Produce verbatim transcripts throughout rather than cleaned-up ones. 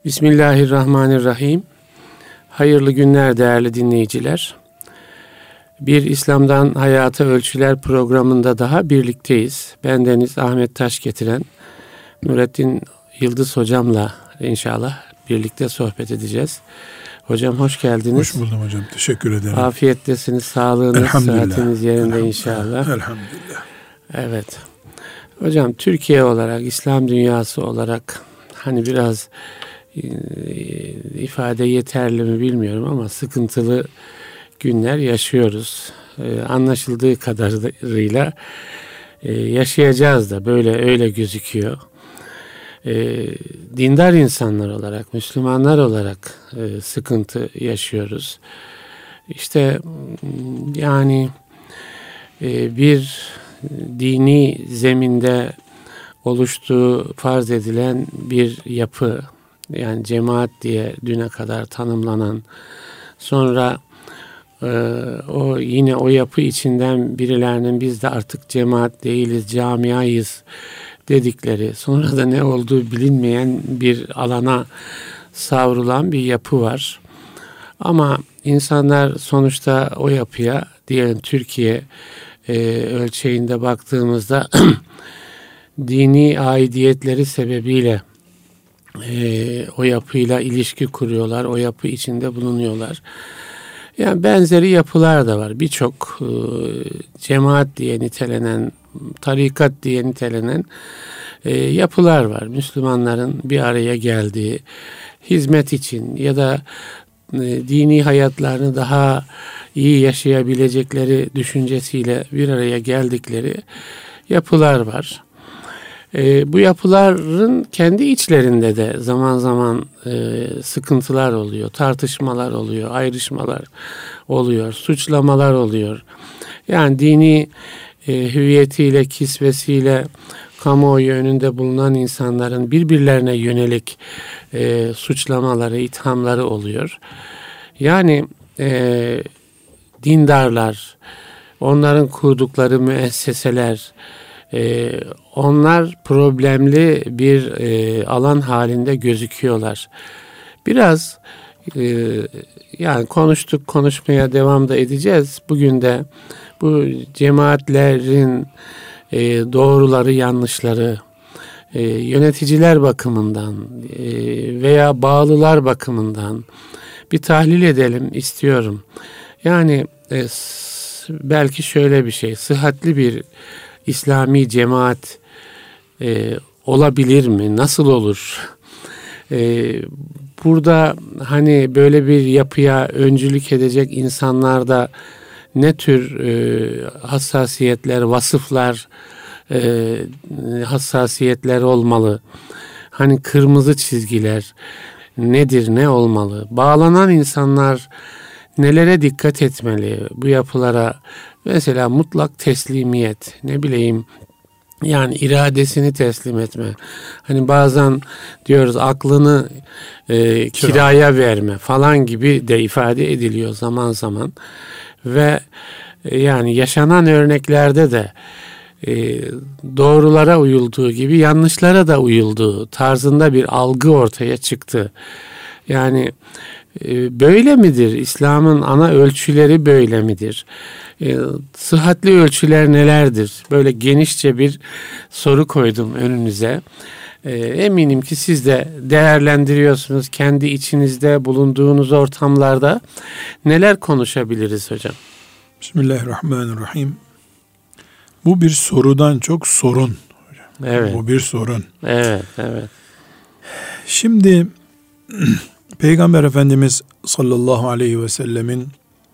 Bismillahirrahmanirrahim. Hayırlı günler değerli dinleyiciler. Bir İslam'dan Hayata Ölçüler programında daha birlikteyiz. Bendeniz Ahmet Taş getiren Nurettin Yıldız hocamla inşallah birlikte sohbet edeceğiz. Hocam hoş geldiniz. Hoş buldum hocam. Teşekkür ederim. Afiyettesiniz, sağlığınız, sıhhatiniz yerinde inşallah. Elhamdülillah. Evet. Hocam Türkiye olarak, İslam dünyası olarak hani biraz ifade yeterli mi bilmiyorum ama sıkıntılı günler yaşıyoruz. Ee, anlaşıldığı kadarıyla e, yaşayacağız da böyle öyle gözüküyor. Ee, dindar insanlar olarak, Müslümanlar olarak e, sıkıntı yaşıyoruz. İşte yani e, bir dini zeminde oluştuğu farz edilen bir yapı, yani cemaat diye düne kadar tanımlanan, sonra e, o yine o yapı içinden birilerinin biz de artık cemaat değiliz, camiayız dedikleri, sonra da ne olduğu bilinmeyen bir alana savrulan bir yapı var. Ama insanlar sonuçta o yapıya, diyelim Türkiye e, ölçeğinde baktığımızda dini aidiyetleri sebebiyle e, o yapıyla ilişki kuruyorlar, o yapı içinde bulunuyorlar. Yani benzeri yapılar da var. Birçok e, cemaat diye nitelenen, tarikat diye nitelenen e, yapılar var. Müslümanların bir araya geldiği, hizmet için ya da e, dini hayatlarını daha iyi yaşayabilecekleri düşüncesiyle bir araya geldikleri yapılar var. E, bu yapıların kendi içlerinde de zaman zaman e, sıkıntılar oluyor, tartışmalar oluyor, ayrışmalar oluyor, suçlamalar oluyor. Yani dini e, hüviyetiyle, kisvesiyle kamuoyu önünde bulunan insanların birbirlerine yönelik e, suçlamaları, ithamları oluyor. Yani e, dindarlar, onların kurdukları müesseseler, Ee, onlar problemli bir e, alan halinde gözüküyorlar. Biraz e, yani konuştuk, konuşmaya devam da edeceğiz. Bugün de bu cemaatlerin e, doğruları, yanlışları, e, yöneticiler bakımından e, veya bağlılar bakımından bir tahlil edelim istiyorum. Yani e, belki şöyle bir şey, sıhhatli bir İslami cemaat e, olabilir mi? Nasıl olur? E, burada hani böyle bir yapıya öncülük edecek insanlarda ne tür e, hassasiyetler, vasıflar, e, hassasiyetler olmalı? Hani kırmızı çizgiler nedir, ne olmalı? Bağlanan insanlar nelere dikkat etmeli bu yapılara? Mesela mutlak teslimiyet, ne bileyim yani iradesini teslim etme. Hani bazen diyoruz aklını e, kiraya verme falan gibi de ifade ediliyor zaman zaman. Ve e, yani yaşanan örneklerde de e, doğrulara uyulduğu gibi yanlışlara da uyulduğu tarzında bir algı ortaya çıktı. Yani e, böyle midir? İslam'ın ana ölçüleri böyle midir? E, sıhhatli ölçüler nelerdir? Böyle genişçe bir soru koydum önünüze. E, eminim ki siz de değerlendiriyorsunuz. Kendi içinizde bulunduğunuz ortamlarda neler konuşabiliriz hocam? Bismillahirrahmanirrahim. Bu bir sorudan çok sorun. Evet. Bu bir sorun. Evet, evet. Şimdi Peygamber Efendimiz sallallahu aleyhi ve sellemin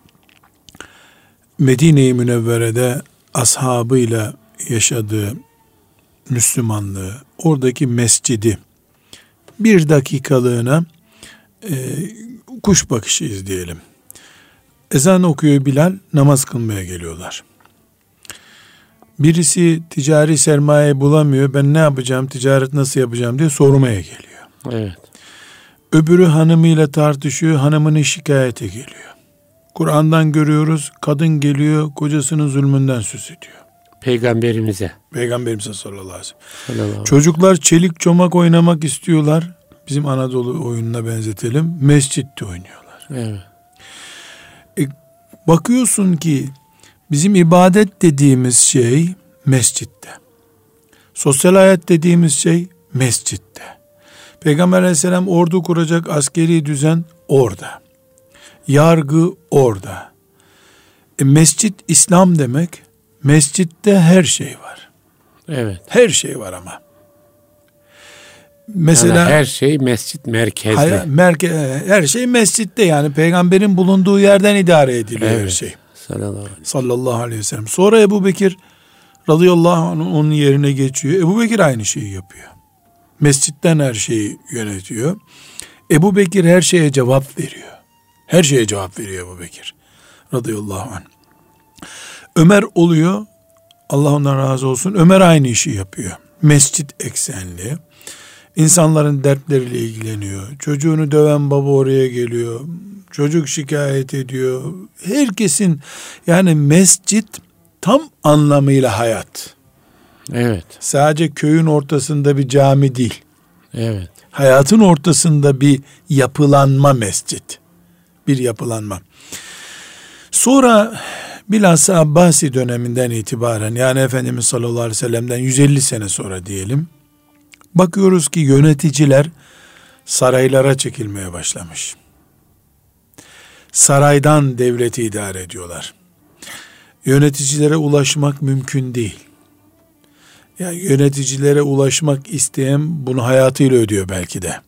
Medine-i Münevvere'de ashabıyla yaşadığı Müslümanlığı, oradaki mescidi bir dakikalığına e, kuş bakışı izleyelim. Ezan okuyor Bilal, namaz kılmaya geliyorlar. Birisi ticari sermaye bulamıyor, ben ne yapacağım, ticaret nasıl yapacağım diye sormaya geliyor. Evet. Öbürü hanımıyla tartışıyor, hanımını şikayete geliyor. Kur'an'dan görüyoruz, kadın geliyor, kocasının zulmünden söz ediyor. Peygamberimize. Peygamberimize sallallahu aleyhi ve sellem. Sallallahu. Çocuklar çelik çomak oynamak istiyorlar. bizim Anadolu oyununa benzetelim. Mescitte oynuyorlar. Evet. E, bakıyorsun ki bizim ibadet dediğimiz şey mescitte. Sosyal hayat dediğimiz şey mescitte. Peygamber aleyhisselam ordu kuracak, askeri düzen orada. Yargı orada. E, mescit İslam demek. Mescitte her şey var. Evet. Her şey var ama. Mesela yani her şey mescit merkezli. Hayır, merke, her şey mescitte, yani peygamberin bulunduğu yerden idare ediliyor evet. her şey. Sallallahu aleyhi, Sallallahu aleyhi ve sellem. Sonra Ebu Bekir radıyallahu anh onun yerine geçiyor. Ebu Bekir aynı şeyi yapıyor. Mescitten her şeyi yönetiyor. Ebu Bekir her şeye cevap veriyor. Her şeye cevap veriyor Ebu Bekir radıyallahu anh. Ömer oluyor. Allah ondan razı olsun. Ömer aynı işi yapıyor. Mescit eksenli. İnsanların dertleriyle ilgileniyor. Çocuğunu döven baba oraya geliyor. Çocuk şikayet ediyor. Herkesin, yani mescit tam anlamıyla hayat. Evet. Sadece köyün ortasında bir cami değil. Evet. Hayatın ortasında bir yapılanma mescit. Bir yapılanma. Sonra bilhassa Abbasi döneminden itibaren, yani Efendimiz sallallahu aleyhi ve sellem'den yüz elli sene sonra diyelim, bakıyoruz ki yöneticiler saraylara çekilmeye başlamış. Saraydan devleti idare ediyorlar. Yöneticilere ulaşmak mümkün değil. Yani yöneticilere ulaşmak isteyen bunu hayatıyla ödüyor belki de.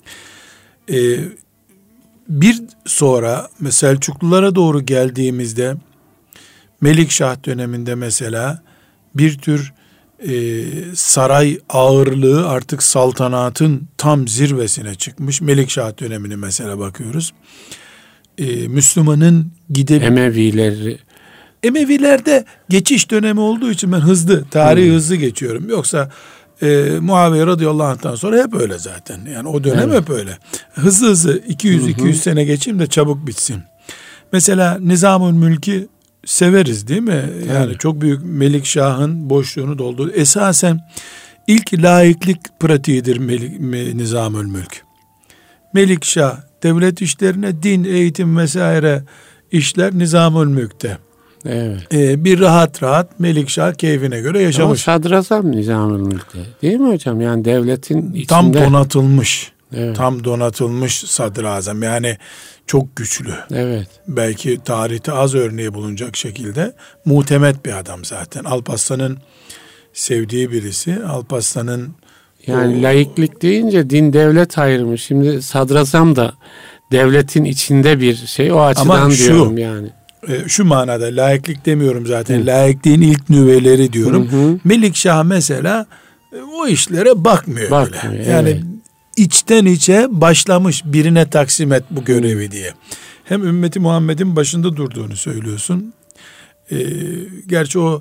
Ee, bir sonra mesela Selçuklulara doğru geldiğimizde, Melikşah döneminde mesela bir tür e, saray ağırlığı artık saltanatın tam zirvesine çıkmış. Melikşah dönemine mesela bakıyoruz. E, Müslümanın gidip Emevileri Emevilerde geçiş dönemi olduğu için ben hızlı, tarihi hmm. hızlı geçiyorum. Yoksa e, Muaviye radıyallahu anh'tan sonra hep öyle zaten. Yani o dönem evet. hep öyle. Hızlı hızlı iki yüz iki yüz sene geçeyim de çabuk bitsin. Mesela Nizamül Mülk'i severiz değil mi? Yani evet. çok büyük Melikşah'ın boşluğunu doldurdu. Esasen ilk laiklik pratiğidir Melik, Nizamül Mülk. Melikşah devlet işlerine, din, eğitim vesaire işler Nizamül Mülk'te. Evet. Ee, bir rahat rahat Melikşah keyfine göre yaşamış. Ama sadrazam Nizamül Mülk'te değil mi hocam? Yani devletin içinde. Tam donatılmış. Evet. Tam donatılmış sadrazam. Yani çok güçlü. Evet. Belki tarihte az örneği bulunacak şekilde muhtemet bir adam zaten. Alparslan'ın sevdiği birisi. Alparslan'ın yani o, laiklik deyince din devlet ayrımı. Şimdi sadrazam da devletin içinde bir şey. O açıdan şu, diyorum yani. E, şu manada laiklik demiyorum zaten. Hı. Laikliğin ilk nüveleri diyorum. Hı hı. Melikşah mesela e, o işlere bakmıyor. Bakmıyor bile. Yani evet. içten içe başlamış, birine taksim et bu görevi diye. Hem ümmeti Muhammed'in başında durduğunu söylüyorsun. Ee, gerçi o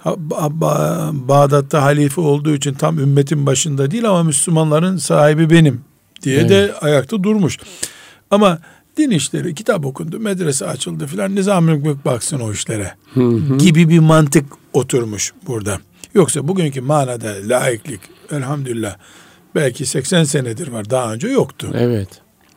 Bağdat'ta halife olduğu için tam ümmetin başında değil ama Müslümanların sahibi benim diye evet. de ayakta durmuş. Ama din işleri, kitap okundu, medrese açıldı filan, Nizam-ı Mülk baksın o işlere hı hı. gibi bir mantık oturmuş burada. Yoksa bugünkü manada laiklik elhamdülillah belki seksen senedir var, daha önce yoktu. Evet.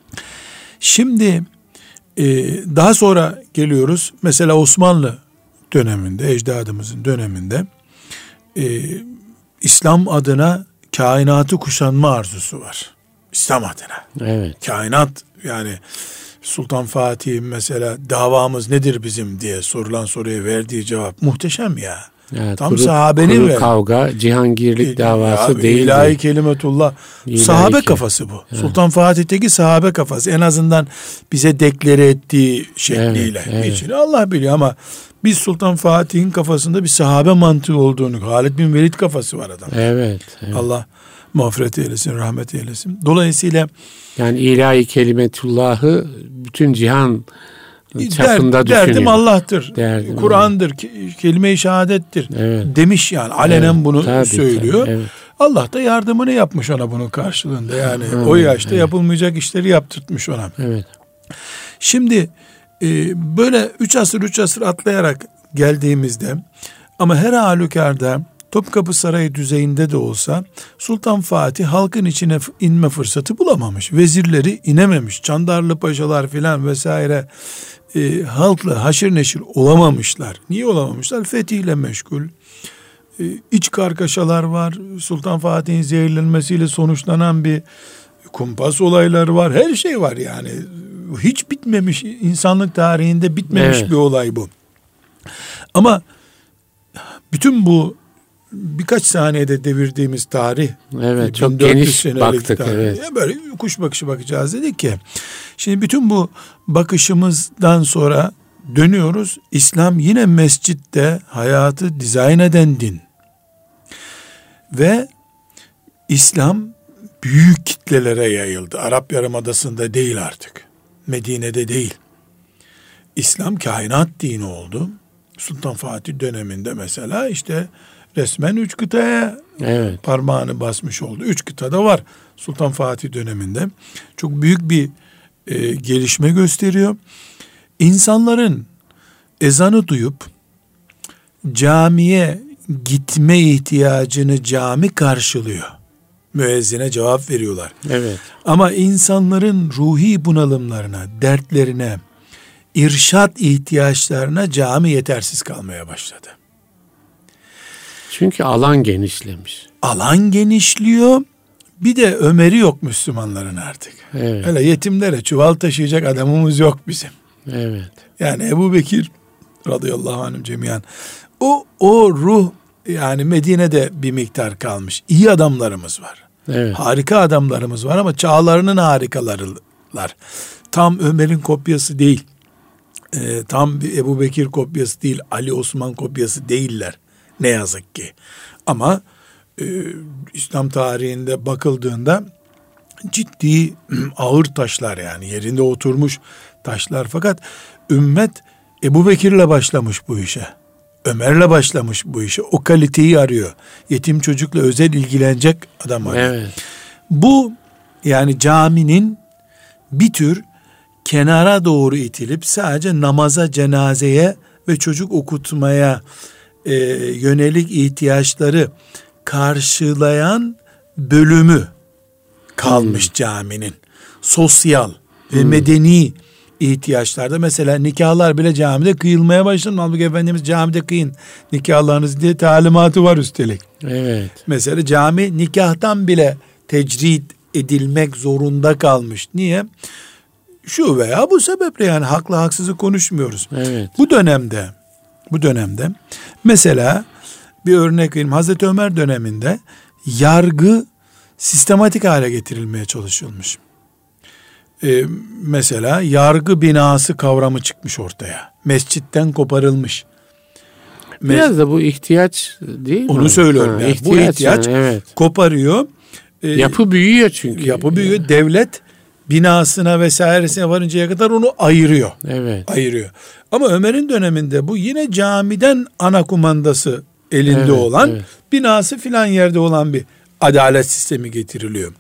Şimdi e, daha sonra geliyoruz mesela Osmanlı döneminde, ecdadımızın döneminde e, İslam adına kainatı kuşanma arzusu var. İslam adına. Evet. Kainat, yani Sultan Fatih mesela davamız nedir bizim diye sorulan soruya verdiği cevap muhteşem ya. Ya, tam kuru, sahabenin kuru kavga, cihangirlik davası değil. İlahi kelimetullah. İlahi sahabe ke- kafası bu. Evet. Sultan Fatih'teki sahabe kafası. En azından bize deklare ettiği şekliyle. Evet, evet. İçini Allah biliyor ama biz Sultan Fatih'in kafasında bir sahabe mantığı olduğunu, Halid bin Velid kafası var adam. Evet, evet. Allah mağfiret eylesin, rahmet eylesin. Dolayısıyla yani ilahi kelimetullahı bütün cihan çapında Der, düşünüyor. Derdim Allah'tır. Derdim Kur'an'dır, ke- kelime-i şehadettir. Evet. Demiş yani. Alenen evet, bunu tabii, söylüyor. Tabii, evet. Allah da yardımını yapmış ona bunun karşılığında. Yani ha, o yaşta evet. yapılmayacak işleri yaptırtmış ona. Evet. Şimdi e, böyle üç asır üç asır atlayarak geldiğimizde ama her halükarda Topkapı Sarayı düzeyinde de olsa Sultan Fatih halkın içine inme fırsatı bulamamış. Vezirleri inememiş. Çandarlı paşalar filan vesaire e, halkla haşır neşir olamamışlar. Niye olamamışlar? Fetihle meşgul. E, iç kargaşalar var. Sultan Fatih'in zehirlenmesiyle sonuçlanan bir kumpas olayları var. Her şey var yani. Hiç bitmemiş, insanlık tarihinde bitmemiş evet. bir olay bu. Ama bütün bu birkaç saniyede devirdiğimiz tarih, evet, çok geniş baktık. Tarih, evet. Böyle kuş bakışı bakacağız dedik ki. Şimdi bütün bu bakışımızdan sonra dönüyoruz. İslam yine mescitte hayatı dizayn eden din. Ve İslam büyük kitlelere yayıldı. Arap Yarımadası'nda değil artık. Medine'de değil. İslam kainat dini oldu. Sultan Fatih döneminde mesela işte resmen üç kıtaya evet. parmağını basmış oldu. Üç kıtada var Sultan Fatih döneminde. Çok büyük bir e, gelişme gösteriyor. İnsanların ezanı duyup camiye gitme ihtiyacını cami karşılıyor. Müezzine cevap veriyorlar. Evet. Ama insanların ruhi bunalımlarına, dertlerine, irşat ihtiyaçlarına cami yetersiz kalmaya başladı. Çünkü alan genişlemiş. Alan genişliyor. Bir de Ömer'i yok Müslümanların artık. Evet. Öyle yetimlere çuval taşıyacak adamımız yok bizim. Evet. Yani Ebu Bekir radıyallahu anh cemiyan. O, o ruh yani Medine'de bir miktar kalmış. İyi adamlarımız var. Evet. Harika adamlarımız var ama çağlarının harikalarılar. Tam Ömer'in kopyası değil. Ee, tam bir Ebu Bekir kopyası değil. Ali Osman kopyası değiller. Ne yazık ki. Ama e, İslam tarihinde bakıldığında ciddi ağır taşlar yani yerinde oturmuş taşlar. Fakat ümmet Ebu Bekir'le başlamış bu işe. Ömer'le başlamış bu işe. O kaliteyi arıyor. Yetim çocukla özel ilgilenecek adam arıyor. Evet. Bu yani caminin bir tür kenara doğru itilip sadece namaza, cenazeye ve çocuk okutmaya e, yönelik ihtiyaçları karşılayan bölümü kalmış hmm. caminin. Sosyal ve hmm. medeni ihtiyaçlarda mesela nikahlar bile camide kıyılmaya başladı. Halbuki Efendimiz camide kıyın nikahlarınızı diye talimatı var üstelik. Evet. Mesela cami nikahtan bile tecrid edilmek zorunda kalmış. Niye? Şu veya bu sebeple yani haklı haksızı konuşmuyoruz. Evet. Bu dönemde bu dönemde mesela bir örnek vereyim. Hazreti Ömer döneminde yargı sistematik hale getirilmeye çalışılmış. Ee, mesela yargı binası kavramı çıkmış ortaya. Mescitten koparılmış. Biraz Mes- da bu ihtiyaç değil mi? Onu söylüyorum. Ha, yani. ihtiyaç bu ihtiyaç yani, evet. koparıyor. Ee, yapı büyüyor çünkü. Yapı büyüyor. Yani. Devlet binasına vesairesine varıncaya kadar onu ayırıyor. Evet. Ayırıyor. Ama Ömer'in döneminde bu yine camiden ana kumandası elinde evet, olan evet. binası filan yerde olan bir adalet sistemi getiriliyor.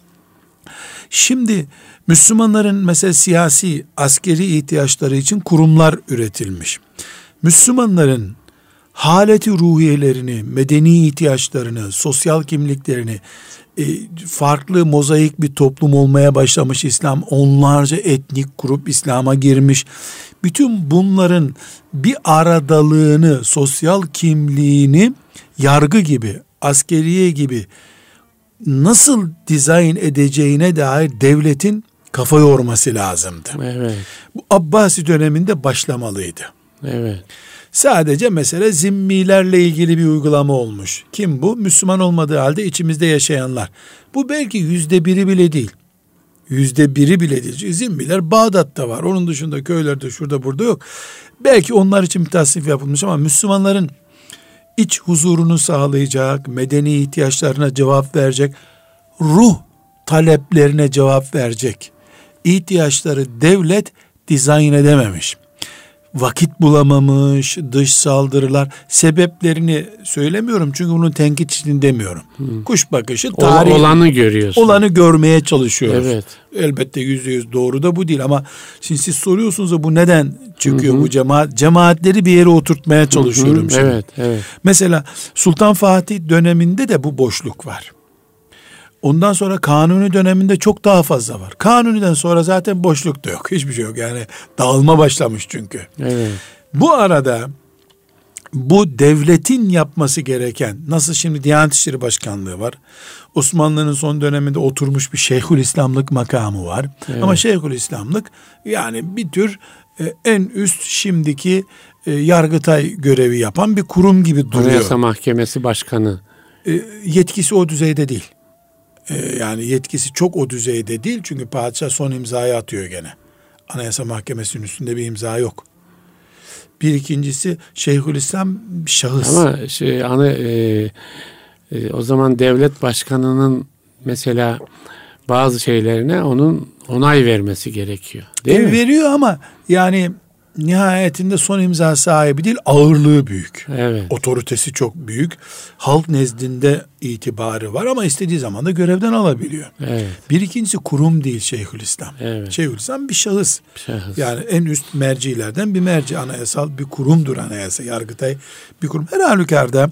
Şimdi Müslümanların mesela siyasi, askeri ihtiyaçları için kurumlar üretilmiş. Müslümanların haleti ruhiyelerini, medeni ihtiyaçlarını, sosyal kimliklerini, farklı mozaik bir toplum olmaya başlamış İslam. Onlarca etnik grup İslam'a girmiş. Bütün bunların bir aradalığını, sosyal kimliğini yargı gibi, askeriye gibi nasıl dizayn edeceğine dair devletin kafa yorması lazımdı. Evet. Bu Abbasi döneminde başlamalıydı. Evet. Sadece mesela zimmilerle ilgili bir uygulama olmuş. Kim bu? Müslüman olmadığı halde içimizde yaşayanlar. Bu belki yüzde biri bile değil. Yüzde biri bile değil. Zimmiler Bağdat'ta var. Onun dışında köylerde şurada burada yok. Belki onlar için bir tasnif yapılmış ama Müslümanların iç huzurunu sağlayacak, medeni ihtiyaçlarına cevap verecek, ruh taleplerine cevap verecek ihtiyaçları devlet dizayn edememiş. vakit bulamamış, dış saldırılar, sebeplerini söylemiyorum çünkü bunun tenkit için demiyorum. Hmm. Kuş bakışı, tarih, olanı görüyorsun. Olanı görmeye çalışıyoruz. Evet. Elbette yüzde yüz doğru da bu değil ama şimdi siz soruyorsunuz da bu neden çıkıyor, hı-hı, bu cemaat? Cemaatleri bir yere oturtmaya çalışıyorum, hı-hı, şimdi. Evet, evet. Mesela Sultan Fatih döneminde de bu boşluk var. Ondan sonra Kanuni döneminde çok daha fazla var. Kanuni'den sonra zaten boşluk da yok. Hiçbir şey yok. Yani dağılma başlamış çünkü. Evet. Bu arada bu devletin yapması gereken, nasıl şimdi Diyanet İşleri Başkanlığı var. Osmanlı'nın son döneminde oturmuş bir Şeyhülislamlık makamı var. Evet. Ama Şeyhülislamlık yani bir tür e, en üst şimdiki e, Yargıtay görevi yapan bir kurum gibi duruyor. Anayasa Mahkemesi Başkanı. E, yetkisi o düzeyde değil. Yani yetkisi çok o düzeyde değil çünkü padişah son imzayı atıyor gene. Anayasa Mahkemesi'nin üstünde bir imza yok. Bir ikincisi Şeyhülislam bir şahıs. Ama şey hani e, e, o zaman devlet başkanının mesela bazı şeylerine onun onay vermesi gerekiyor. Değil e, mi? Veriyor ama yani nihayetinde son imza sahibi değil, ağırlığı büyük. Evet. Otoritesi çok büyük. Halk nezdinde itibarı var ama istediği zaman da görevden alabiliyor. Evet. Bir ikincisi kurum değil Şeyhülislam. Evet. Şeyhülislam bir şahıs. şahıs. Yani en üst mercilerden bir merci, anayasal bir kurumdur anayasa. Yargıtay bir kurum. Her halükarda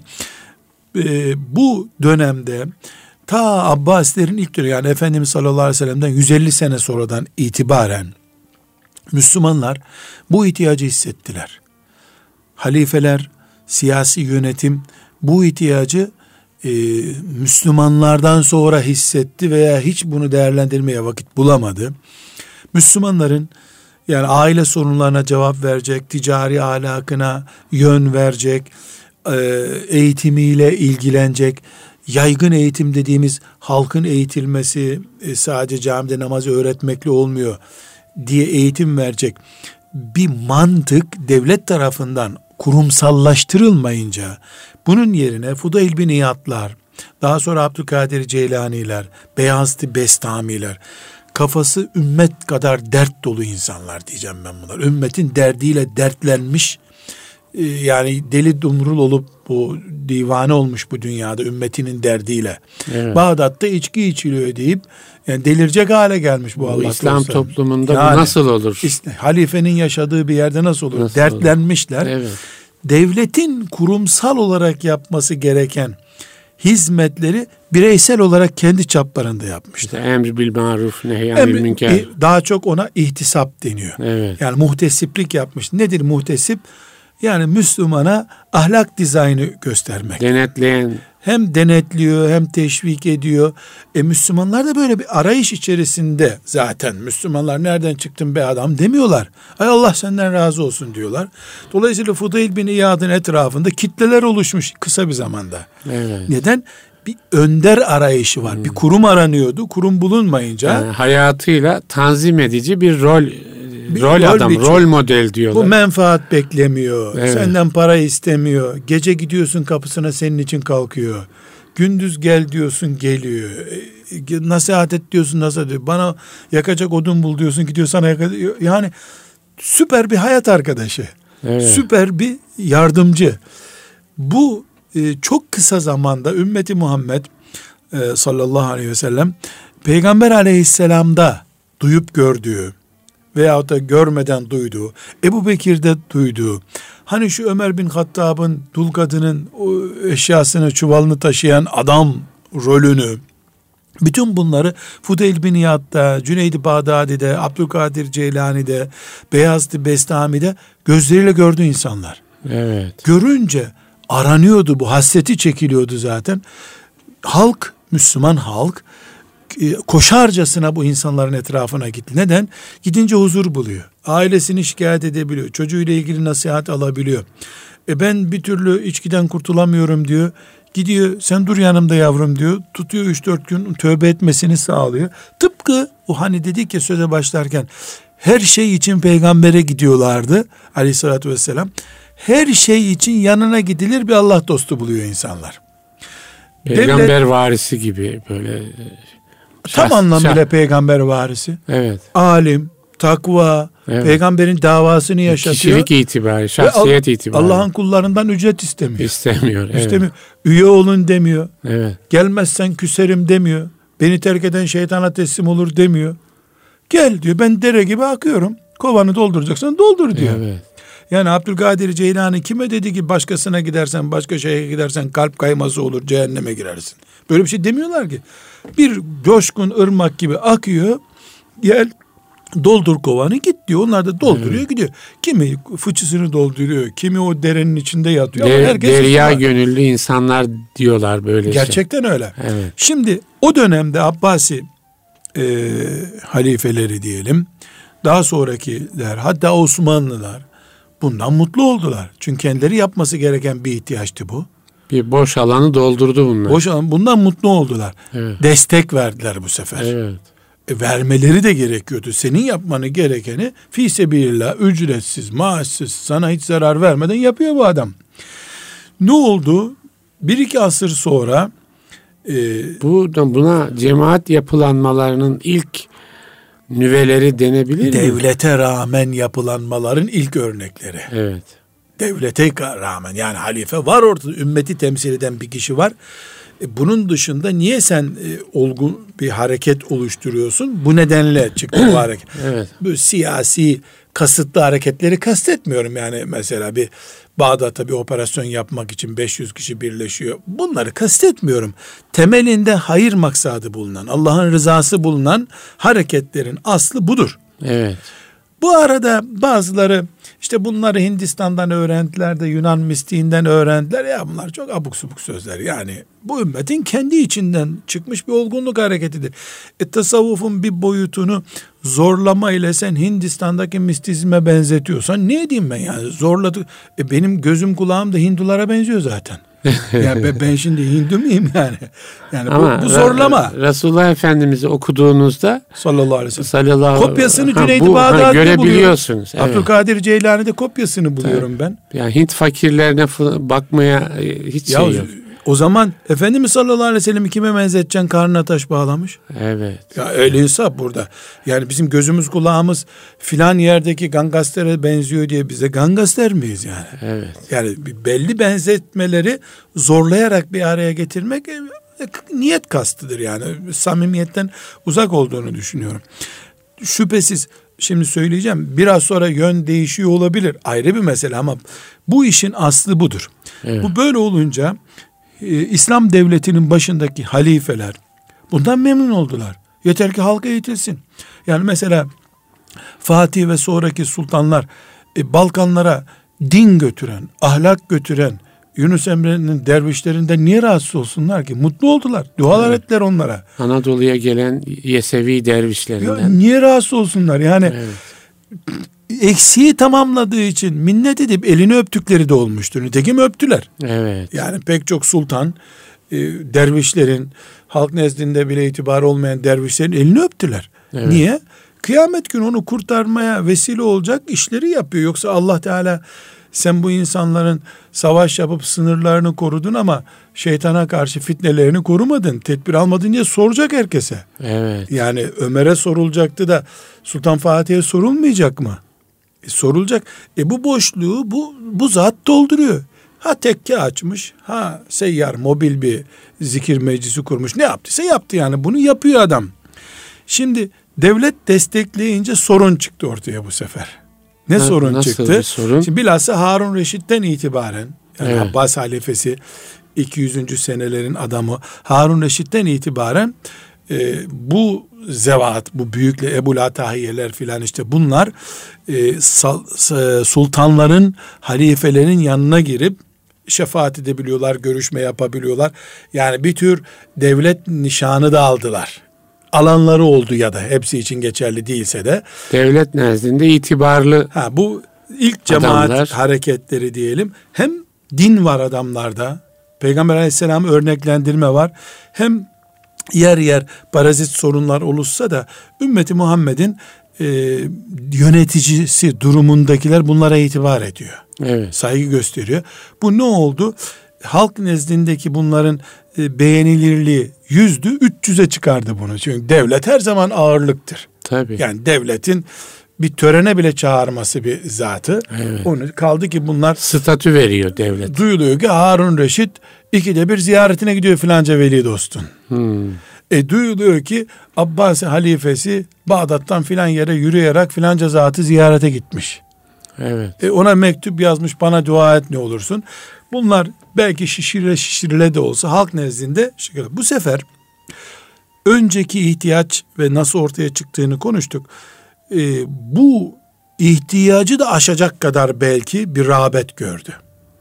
e, bu dönemde ta Abbasilerin ilk dönemi yani Efendimiz sallallahu aleyhi ve sellem'den yüz elli sene sonradan itibaren Müslümanlar bu ihtiyacı hissettiler. Halifeler, siyasi yönetim bu ihtiyacı e, Müslümanlardan sonra hissetti veya hiç bunu değerlendirmeye vakit bulamadı. Müslümanların yani aile sorunlarına cevap verecek, ticari ahlakına yön verecek, e, eğitimiyle ilgilenecek, yaygın eğitim dediğimiz halkın eğitilmesi e, sadece camide namazı öğretmekle olmuyor diye eğitim verecek bir mantık devlet tarafından kurumsallaştırılmayınca bunun yerine Fudayl bin İyadlar, daha sonra Abdülkadir Ceylaniler, Beyazıt Bestamiler, kafası ümmet kadar dert dolu insanlar diyeceğim ben bunlar. Ümmetin derdiyle dertlenmiş, yani deli dumrul olup bu divane olmuş bu dünyada ümmetinin derdiyle. Evet. Bağdat'ta içki içiliyor deyip yani delirecek hale gelmiş bu, bu Allah İslam olsa. toplumunda yani, bu nasıl olur? Işte, halifenin yaşadığı bir yerde nasıl olur? Nasıl dertlenmişler. Olur? Evet. Devletin kurumsal olarak yapması gereken hizmetleri bireysel olarak kendi çaplarında yapmışlar. İşte emr bil maruf nehyanil münker. Daha çok ona ihtisap deniyor. Evet. Yani muhtesiplik yapmış. Nedir muhtesip? Yani Müslümana ahlak dizaynı göstermek. Denetleyen. Hem denetliyor hem teşvik ediyor. E Müslümanlar da böyle bir arayış içerisinde zaten. Müslümanlar nereden çıktın be adam demiyorlar. Ay Allah senden razı olsun diyorlar. Dolayısıyla Fudayl bin İyad'ın etrafında kitleler oluşmuş kısa bir zamanda. Evet. Neden? Bir önder arayışı var. Hmm. Bir kurum aranıyordu. Kurum bulunmayınca. Yani hayatıyla tanzim edici bir rol bir rol, rol adam, rol model diyorlar. Bu menfaat beklemiyor. Evet. Senden para istemiyor. Gece gidiyorsun kapısına senin için kalkıyor. Gündüz gel diyorsun geliyor. Nasihat et diyorsun nasihat ediyor. Bana yakacak odun bul diyorsun gidiyor sana yakacak. Yani süper bir hayat arkadaşı. Evet. Süper bir yardımcı. Bu e, çok kısa zamanda ümmeti Muhammed e, sallallahu aleyhi ve sellem Peygamber aleyhisselamda duyup gördüğü veyahut da görmeden duyduğu, Ebu Bekir'de duyduğu, hani şu Ömer bin Hattab'ın dul kadının o eşyasını, çuvalını taşıyan adam rolünü, bütün bunları Fudayl bin İyad'da, Cüneyd-i Bağdadi'de, Abdülkadir Ceylani'de, Beyazıt Bestami'de gözleriyle gördü insanlar. Evet. Görünce aranıyordu, bu hasreti çekiliyordu zaten. Halk, Müslüman halk koşarcasına bu insanların etrafına gitti. Neden? Gidince huzur buluyor. Ailesini şikayet edebiliyor. Çocuğuyla ilgili nasihat alabiliyor. E ben bir türlü içkiden kurtulamıyorum diyor. Gidiyor sen dur yanımda yavrum diyor. Tutuyor üç dört gün tövbe etmesini sağlıyor. Tıpkı o hani dedik ya söze başlarken her şey için peygambere gidiyorlardı aleyhissalatü vesselam. Her şey için yanına gidilir bir Allah dostu buluyor insanlar. Peygamber Devlet, varisi gibi böyle... Tam şahs, anlamıyla şahs. Peygamber varisi. Evet. Alim, takva, Evet. Peygamberin davasını yaşatıyor. Kişilik itibarı, şahsiyet itibarı. Allah'ın kullarından ücret istemiyor. İstemiyor. Evet. İstemiyor. Üye olun demiyor. Evet. Gelmezsen küserim demiyor. Beni terk eden şeytana teslim olur demiyor. Gel diyor, ben dere gibi akıyorum. Kovanı dolduracaksan doldur diyor. Evet. Yani Abdülkadir Ceylani kime dedi ki başkasına gidersen, başka şeye gidersen kalp kayması olur, cehenneme girersin. Böyle bir şey demiyorlar ki. Bir coşkun ırmak gibi akıyor. Gel doldur kovanı git diyor. Onlar da dolduruyor, evet, gidiyor. Kimi fıçısını dolduruyor, kimi o derenin içinde yatıyor. Der, Ama herkes derya gönüllü insanlar diyorlar böyle. Gerçekten şey. Öyle. Evet. Şimdi o dönemde Abbasi e, halifeleri diyelim, daha sonrakiler, hatta Osmanlılar bundan mutlu oldular. Çünkü kendileri yapması gereken bir ihtiyaçtı bu. Bir boş alanı doldurdu bunlar. Boş alan, bundan mutlu oldular. Evet. Destek verdiler bu sefer. Evet. E, vermeleri de gerekiyordu. Senin yapmanı gerekeni fî sebilillah, ücretsiz, maaşsız, sana hiç zarar vermeden yapıyor bu adam. Ne oldu? Bir iki asır sonra e, bu buna cemaat yapılanmalarının ilk nüveleri denebilir mi? Devlete rağmen yapılanmaların ilk örnekleri. Evet. Devlete rağmen, yani halife var ortada, ümmeti temsil eden bir kişi var. E, bunun dışında niye sen e, olgun bir hareket oluşturuyorsun? Bu nedenle çıktı bu hareket. Evet. Bu siyasi kasıtlı hareketleri kastetmiyorum. Yani mesela bir Bağdat'ta bir operasyon yapmak için beş yüz kişi birleşiyor. Bunları kastetmiyorum. Temelinde hayır maksadı bulunan, Allah'ın rızası bulunan hareketlerin aslı budur. Evet. Bu arada bazıları işte bunları Hindistan'dan öğrendiler de Yunan mistiğinden öğrendiler. Ya bunlar çok abuk subuk sözler. Yani bu ümmetin kendi içinden çıkmış bir olgunluk hareketidir. E, tasavvufun bir boyutunu zorlama ile sen Hindistan'daki mistizme benzetiyorsan ne edeyim ben yani? Zorladı. E, benim gözüm kulağım da Hindulara benziyor zaten. Yani ben, ben şimdi Hindu muyum yani? Yani ama bu, bu zorlama. Resulullah Efendimiz'i okuduğunuzda sallallahu aleyhi ve sellem sallallahu, kopyasını Cüneyd-i Bağdadi'de buluyorum. görebiliyorsunuz. Evet. Abdülkadir Ceylani'de kopyasını buluyorum Tabii. ben. Yani Hint fakirlerine bakmaya hiç ya, şey yok. O zaman Efendimiz sallallahu aleyhi ve sellem'i kime benzeteceksin? Karnına taş bağlamış. Evet. Ya öyle hesap burada. Yani bizim gözümüz kulağımız filan yerdeki gangastere benziyor diye bize gangaster miyiz yani? Evet. Yani belli benzetmeleri zorlayarak bir araya getirmek niyet kastıdır yani. Samimiyetten uzak olduğunu düşünüyorum. Şüphesiz şimdi söyleyeceğim, biraz sonra yön değişiyor olabilir, ayrı bir mesele, ama bu işin aslı budur. Evet. Bu böyle olunca e, İslam devletinin başındaki halifeler bundan memnun oldular. Yeter ki halka eğitilsin. Yani mesela Fatih ve sonraki sultanlar e, Balkanlara din götüren, ahlak götüren Yunus Emre'nin dervişlerinden niye rahatsız olsunlar ki? Mutlu oldular. Dualar evet. ettiler onlara. Anadolu'ya gelen Yesevi dervişlerinden. Ya niye rahatsız olsunlar? Yani evet. eksiği tamamladığı için minnet edip elini öptükleri de olmuştur. Nitekim öptüler. Evet. Yani pek çok sultan e, dervişlerin, halk nezdinde bile itibarı olmayan dervişlerin elini öptüler. Evet. Niye? Kıyamet günü onu kurtarmaya vesile olacak işleri yapıyor. Yoksa Allah Teala, sen bu insanların savaş yapıp sınırlarını korudun ama şeytana karşı fitnelerini korumadın, tedbir almadın diye soracak herkese. Evet. Yani Ömer'e sorulacaktı da Sultan Fatih'e sorulmayacak mı? E, sorulacak. E bu boşluğu bu bu zat dolduruyor. Ha tekke açmış, ha seyyar mobil bir zikir meclisi kurmuş. Ne yaptıysa yaptı yani. Bunu yapıyor adam. Şimdi devlet destekleyince sorun çıktı ortaya bu sefer. Ne ha, sorun çıktı? Sorun? Şimdi bilhassa Harun Reşit'ten itibaren, yani evet. Abbas halifesi iki yüzüncü senelerin adamı Harun Reşit'ten itibaren e, bu zevat, bu büyükle Ebu Latahiyeler filan, işte bunlar e, sal, e, sultanların, halifelerin yanına girip şefaat edebiliyorlar, görüşme yapabiliyorlar. Yani bir tür devlet nişanı da aldılar. Alanları oldu ya da hepsi için geçerli değilse de. Devlet nezdinde itibarlı. Ha, bu ilk cemaat adamlar. Hareketleri diyelim. Hem din var adamlarda. Peygamber Aleyhisselam'ı örneklendirme var. Hem yer yer parazit sorunlar oluşsa da ümmeti Muhammed'in e, yöneticisi durumundakiler bunlara itibar ediyor. Evet. Saygı gösteriyor. Bu ne oldu? Halk nezdindeki bunların e, beğenilirliği yüzdü, üç yüze çıkardı bunu. Çünkü devlet her zaman ağırlıktır. Tabii. Yani devletin bir törene bile çağırması bir zatı. Evet. Onu kaldı ki bunlar statü veriyor devlet. Duyuluyor ki Harun Reşit ikide bir ziyaretine gidiyor filanca veli dostun. Hmm. E duyuluyor ki Abbasi halifesi Bağdat'tan filan yere yürüyerek filanca zatı ziyarete gitmiş. Evet. E ona mektup yazmış, bana dua et ne olursun. Bunlar belki şişirile şişirile de olsa halk nezdinde şöyle. Bu sefer önceki ihtiyaç ve nasıl ortaya çıktığını konuştuk. E, bu ihtiyacı da aşacak kadar belki bir rağbet gördü.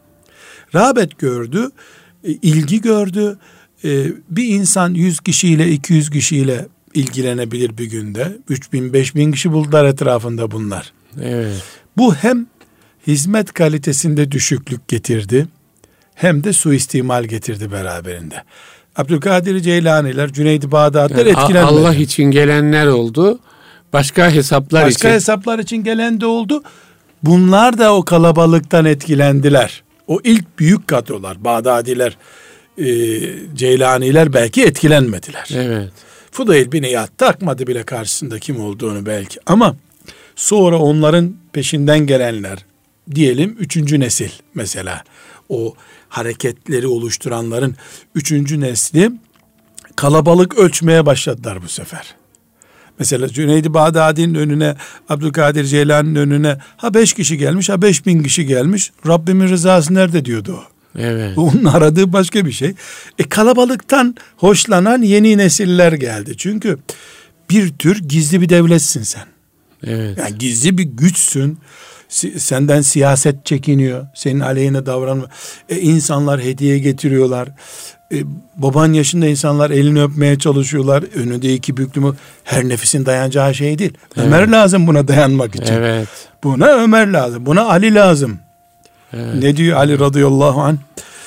Rağbet gördü, e, ilgi gördü. E, bir insan yüz kişiyle iki yüz kişiyle ilgilenebilir bir günde. üç bin beş bin kişi buldular etrafında bunlar. Evet. Bu hem hizmet kalitesinde düşüklük getirdi, hem de suistimal getirdi beraberinde. Abdülkadir Ceylaniler, Cüneyd-i Bağdadiler yani etkilenmedi. Allah için gelenler oldu. Başka hesaplar Başka için. Başka hesaplar için gelen de oldu. Bunlar da o kalabalıktan etkilendiler. O ilk büyük kadrolar, Bağdadiler, e, Ceylaniler belki etkilenmediler. Evet. Fudayl bin İyad takmadı bile karşısında kim olduğunu belki. Ama sonra onların peşinden gelenler, diyelim üçüncü nesil mesela, o hareketleri oluşturanların üçüncü nesli kalabalık ölçmeye başladılar bu sefer. Mesela Cüneyd-i Bağdadi'nin önüne, Abdülkadir Ceylani'nin önüne ha beş kişi gelmiş, ha beş bin kişi gelmiş. Rabbimin rızası nerede diyordu o. Evet. Onun aradığı başka bir şey. E kalabalıktan hoşlanan yeni nesiller geldi. Çünkü bir tür gizli bir devletsin sen. Evet. Yani gizli bir güçsün. Senden siyaset çekiniyor. Senin aleyhine davranma. E, insanlar hediye getiriyorlar. E, baban yaşında insanlar elini öpmeye çalışıyorlar. Önünde iki büklümü, her nefesin dayanacağı şey değil. Evet. Ömer lazım buna dayanmak için. Evet. Buna Ömer lazım. Buna Ali lazım. Evet. Ne diyor Ali radıyallahu anh?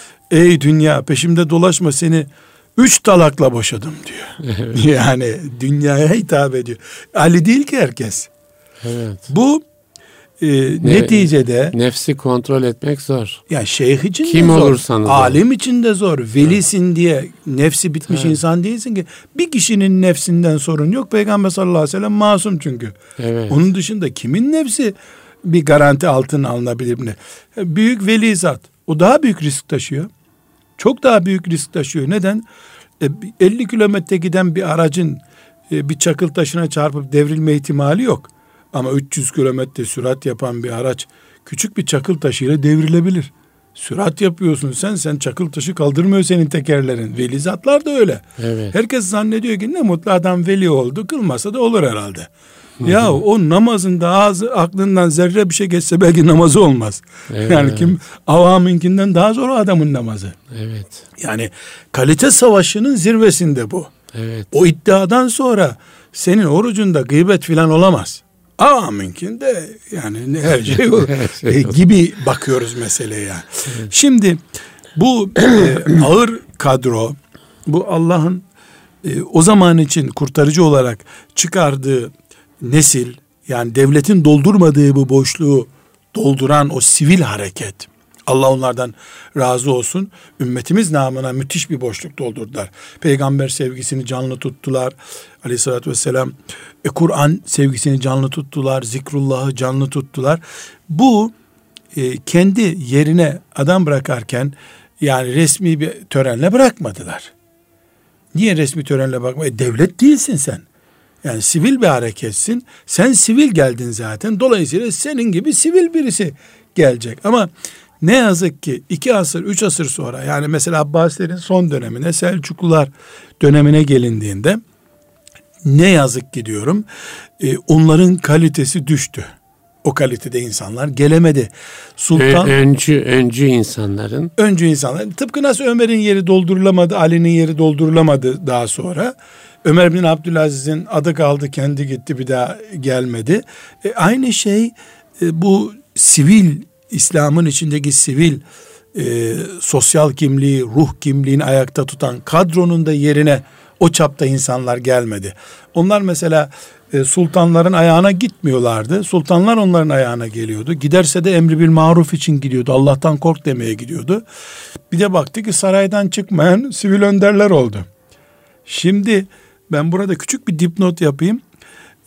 Ey dünya, peşimde dolaşma, seni üç talakla boşadım diyor. Evet. Yani dünyaya hitap ediyor. Ali değil ki herkes. Evet. Bu e, ne, neticede nefsi kontrol etmek zor. Ya şeyh için kim de zor. olursanız alim olur. için de zor. Velisin evet. diye nefsi bitmiş evet. insan değilsin ki. Bir kişinin nefsinden sorun yok. Peygamber sallallahu aleyhi ve sellem masum çünkü. Evet. Onun dışında kimin nefsi bir garanti altına alınabilir mi? Büyük veli zat. O daha büyük risk taşıyor. Çok daha büyük risk taşıyor. Neden? elli kilometre giden bir aracın bir çakıl taşına çarpıp devrilme ihtimali yok. Ama üç yüz kilometre sürat yapan bir araç küçük bir çakıl taşıyla devrilebilir. Sürat yapıyorsun sen, sen çakıl taşı kaldırmıyor senin tekerlerin. Veli zatlar da öyle. Evet. Herkes zannediyor ki ne mutlu adam veli oldu, kılmasa da olur herhalde. Ya o namazında ağzı aklından zerre bir şey geçse belki namazı olmaz. Evet. Yani kim avamınkinden daha zor o adamın namazı. Evet. Yani kalite savaşının zirvesinde bu. Evet. O iddiadan sonra senin orucunda gıybet filan olamaz. Avamınkinde yani her şey olur. e, gibi bakıyoruz meseleye. Yani. Evet. Şimdi bu e, ağır kadro, bu Allah'ın e, o zaman için kurtarıcı olarak çıkardığı nesil, yani devletin doldurmadığı bu boşluğu dolduran o sivil hareket, Allah onlardan razı olsun, ümmetimiz namına müthiş bir boşluk doldurdular. Peygamber sevgisini canlı tuttular aleyhissalatü vesselam, e, Kur'an sevgisini canlı tuttular, zikrullahı canlı tuttular. Bu e, kendi yerine adam bırakarken yani resmi bir törenle bırakmadılar. Niye resmi törenle bırakma? E, devlet değilsin sen. Yani sivil bir hareketsin. Sen sivil geldin zaten. Dolayısıyla senin gibi sivil birisi gelecek. Ama ne yazık ki iki asır, üç asır sonra, yani mesela Abbasilerin son dönemine, Selçuklular dönemine gelindiğinde ne yazık ki diyorum, e, onların kalitesi düştü. O kalitede insanlar gelemedi. Sultan öncü öncü insanların öncü insanlar tıpkı nasıl Ömer'in yeri doldurulamadı, Ali'nin yeri doldurulamadı daha sonra. Ömer bin Abdülaziz'in adı kaldı, kendi gitti, bir daha gelmedi. E, aynı şey e, bu sivil, İslam'ın içindeki sivil e, sosyal kimliği, ruh kimliğini ayakta tutan kadronun da yerine o çapta insanlar gelmedi. Onlar mesela e, sultanların ayağına gitmiyorlardı. Sultanlar onların ayağına geliyordu. Giderse de emri bil maruf için gidiyordu. Allah'tan kork demeye gidiyordu. Bir de baktı ki saraydan çıkmayan sivil önderler oldu. Şimdi ben burada küçük bir dipnot yapayım.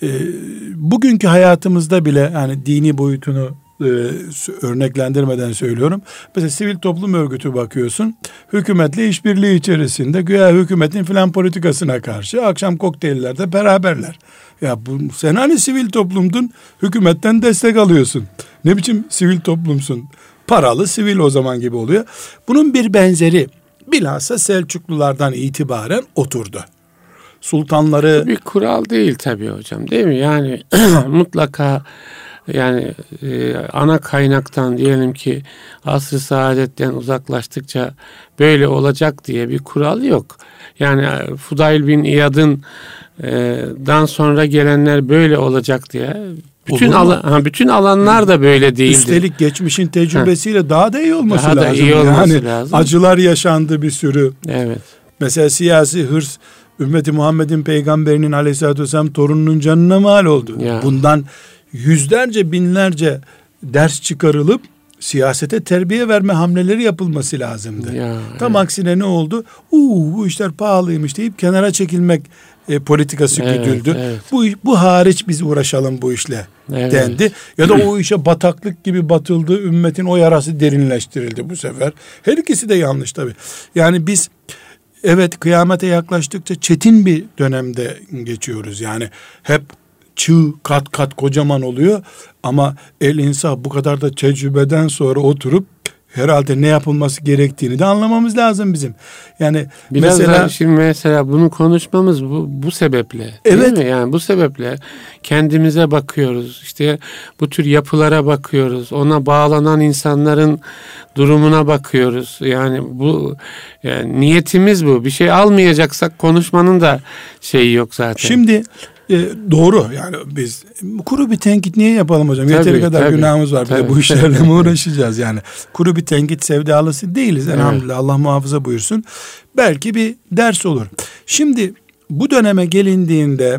e, bugünkü hayatımızda bile yani dini boyutunu e, örneklendirmeden söylüyorum. Mesela sivil toplum örgütü bakıyorsun. Hükümetle işbirliği içerisinde güya hükümetin filan politikasına karşı akşam kokteyllerde beraberler. Ya bu, sen hani sivil toplumdun, hükümetten destek alıyorsun. Ne biçim sivil toplumsun? Paralı sivil o zaman gibi oluyor. Bunun bir benzeri bilhassa Selçuklulardan itibaren oturdu. Sultanları... Bir kural değil tabii hocam, değil mi? Yani mutlaka yani e, ana kaynaktan diyelim ki asr-ı saadetten uzaklaştıkça böyle olacak diye bir kural yok. Yani Fudayl bin İyad'ın e, dan sonra gelenler böyle olacak diye bütün alan, bütün alanlar da böyle değildi. Üstelik geçmişin tecrübesiyle ha. daha da iyi olması daha lazım. Da iyi olması yani lazım. Acılar yaşandı bir sürü. Evet. Mesela siyasi hırs ümmeti Muhammed'in peygamberinin aleyhissalatü vesselam torununun canına mal oldu. Ya. Bundan yüzlerce binlerce ders çıkarılıp siyasete terbiye verme hamleleri yapılması lazımdı. Ya, Tam evet. aksine ne oldu? Uuu bu işler pahalıymış deyip kenara çekilmek e, politikası evet, güdüldü. Evet. Bu bu hariç biz uğraşalım bu işle evet. dendi. Ya da o işe bataklık gibi batıldı. Ümmetin o yarası derinleştirildi bu sefer. Her ikisi de yanlış tabii. Yani biz evet kıyamete yaklaştıkça çetin bir dönemde geçiyoruz. Yani hep çığ kat kat kocaman oluyor ama el insaf bu kadar da tecrübeden sonra oturup herhalde ne yapılması gerektiğini de anlamamız lazım bizim. Yani biraz mesela da şimdi mesela bunu konuşmamız bu bu sebeple. Evet. Değil mi? Yani bu sebeple kendimize bakıyoruz. İşte bu tür yapılara bakıyoruz. Ona bağlanan insanların durumuna bakıyoruz. Yani bu yani niyetimiz bu. Bir şey almayacaksak konuşmanın da şeyi yok zaten. Şimdi E, doğru yani biz kuru bir tenkit niye yapalım hocam? Tabii, Yeteri kadar tabii, günahımız var. Tabii, bir de bu işlerle mi uğraşacağız yani? Kuru bir tenkit sevdalısı değiliz evet. elhamdülillah. Allah muhafaza buyursun. Belki bir ders olur. Şimdi bu döneme gelindiğinde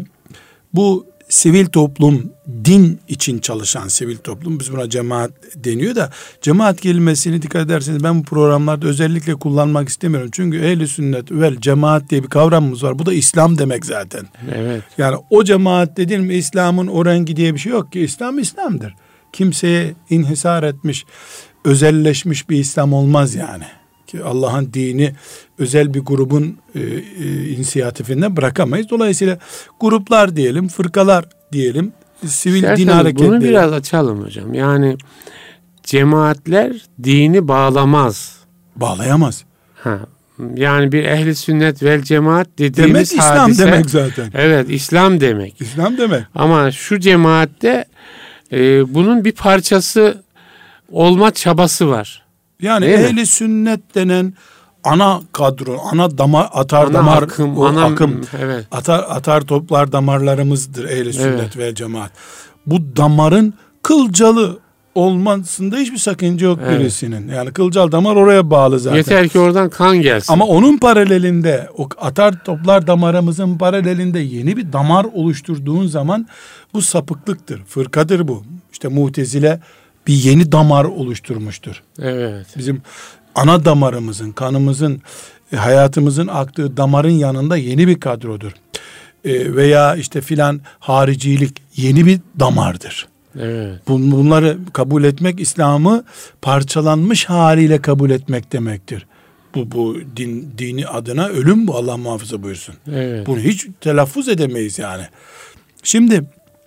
bu sivil toplum, din için çalışan sivil toplum, biz buna cemaat deniyor da cemaat kelimesini dikkat ederseniz ben bu programlarda özellikle kullanmak istemiyorum. Çünkü ehl-i sünnet vel cemaat diye bir kavramımız var. Bu da İslam demek zaten. Evet. Yani o cemaat dediğin mi İslam'ın o rengi diye bir şey yok ki. İslam İslam'dır. Kimseye inhisar etmiş, özelleşmiş bir İslam olmaz yani. Ki Allah'ın dini özel bir grubun e, e, inisiyatifinden bırakamayız. Dolayısıyla gruplar diyelim, fırkalar diyelim, sivil İsterseniz din hareketleri. Bunu biraz açalım hocam. Yani cemaatler dini bağlamaz. Bağlayamaz. Ha. Yani bir ehli sünnet vel cemaat dediğimiz demek hadise. İslam demek zaten. Evet, İslam demek. İslam demek. Ama şu cemaatte e, bunun bir parçası olma çabası var. Yani ehli sünnet denen ana kadro, ana damar, atar ana damar, akım, o ana, akım, evet. atar atar toplar damarlarımızdır ehli sünnet evet. ve cemaat. Bu damarın kılcalı olmasında hiçbir sakınca yok evet. birisinin. Yani kılcal damar oraya bağlı zaten. Yeter ki oradan kan gelsin. Ama onun paralelinde, o atar toplar damarımızın paralelinde yeni bir damar oluşturduğun zaman bu sapıklıktır, fırkadır bu. İşte Mu'tezile bir yeni damar oluşturmuştur. Evet. Bizim ana damarımızın, kanımızın, hayatımızın aktığı damarın yanında yeni bir kadrodur. E, veya işte filan haricilik yeni bir damardır. Evet. Bunları kabul etmek İslam'ı parçalanmış haliyle kabul etmek demektir. Bu bu din dini adına ölüm bu, Allah muhafaza buyursun. Evet. Bunu hiç telaffuz edemeyiz yani. Şimdi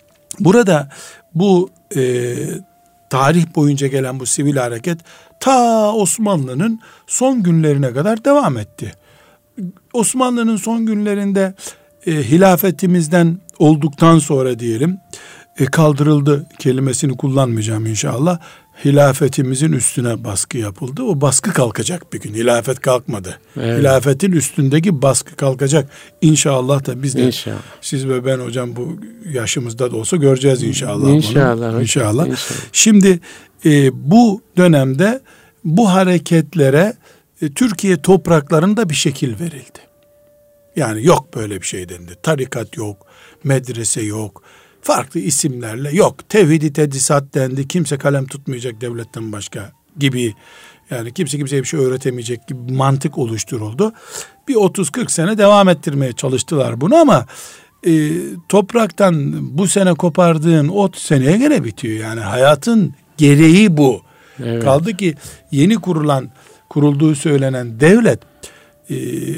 burada bu e, tarih boyunca gelen bu sivil hareket ta Osmanlı'nın son günlerine kadar devam etti. Osmanlı'nın son günlerinde e, hilafetimizden olduktan sonra diyelim e, kaldırıldı kelimesini kullanmayacağım inşallah. Hilafetimizin üstüne baskı yapıldı. O baskı kalkacak bir gün. Hilafet kalkmadı. Evet. Hilafetin üstündeki baskı kalkacak. İnşallah da biz de İnşallah. siz ve ben hocam bu yaşımızda da olsa göreceğiz inşallah. İnşallah. İnşallah. İnşallah. Şimdi e, bu dönemde bu hareketlere e, Türkiye topraklarında bir şekil verildi. Yani yok böyle bir şey dendi. Tarikat yok, medrese yok, farklı isimlerle yok. Tevhid-i tedrisat dendi. Kimse kalem tutmayacak devletten başka gibi. Yani kimse kimseye bir şey öğretemeyecek gibi mantık oluşturuldu. Bir otuz kırk sene devam ettirmeye çalıştılar bunu ama e, topraktan bu sene kopardığın ot seneye gene bitiyor. Yani hayatın gereği bu. Evet. Kaldı ki yeni kurulan, kurulduğu söylenen devlet e,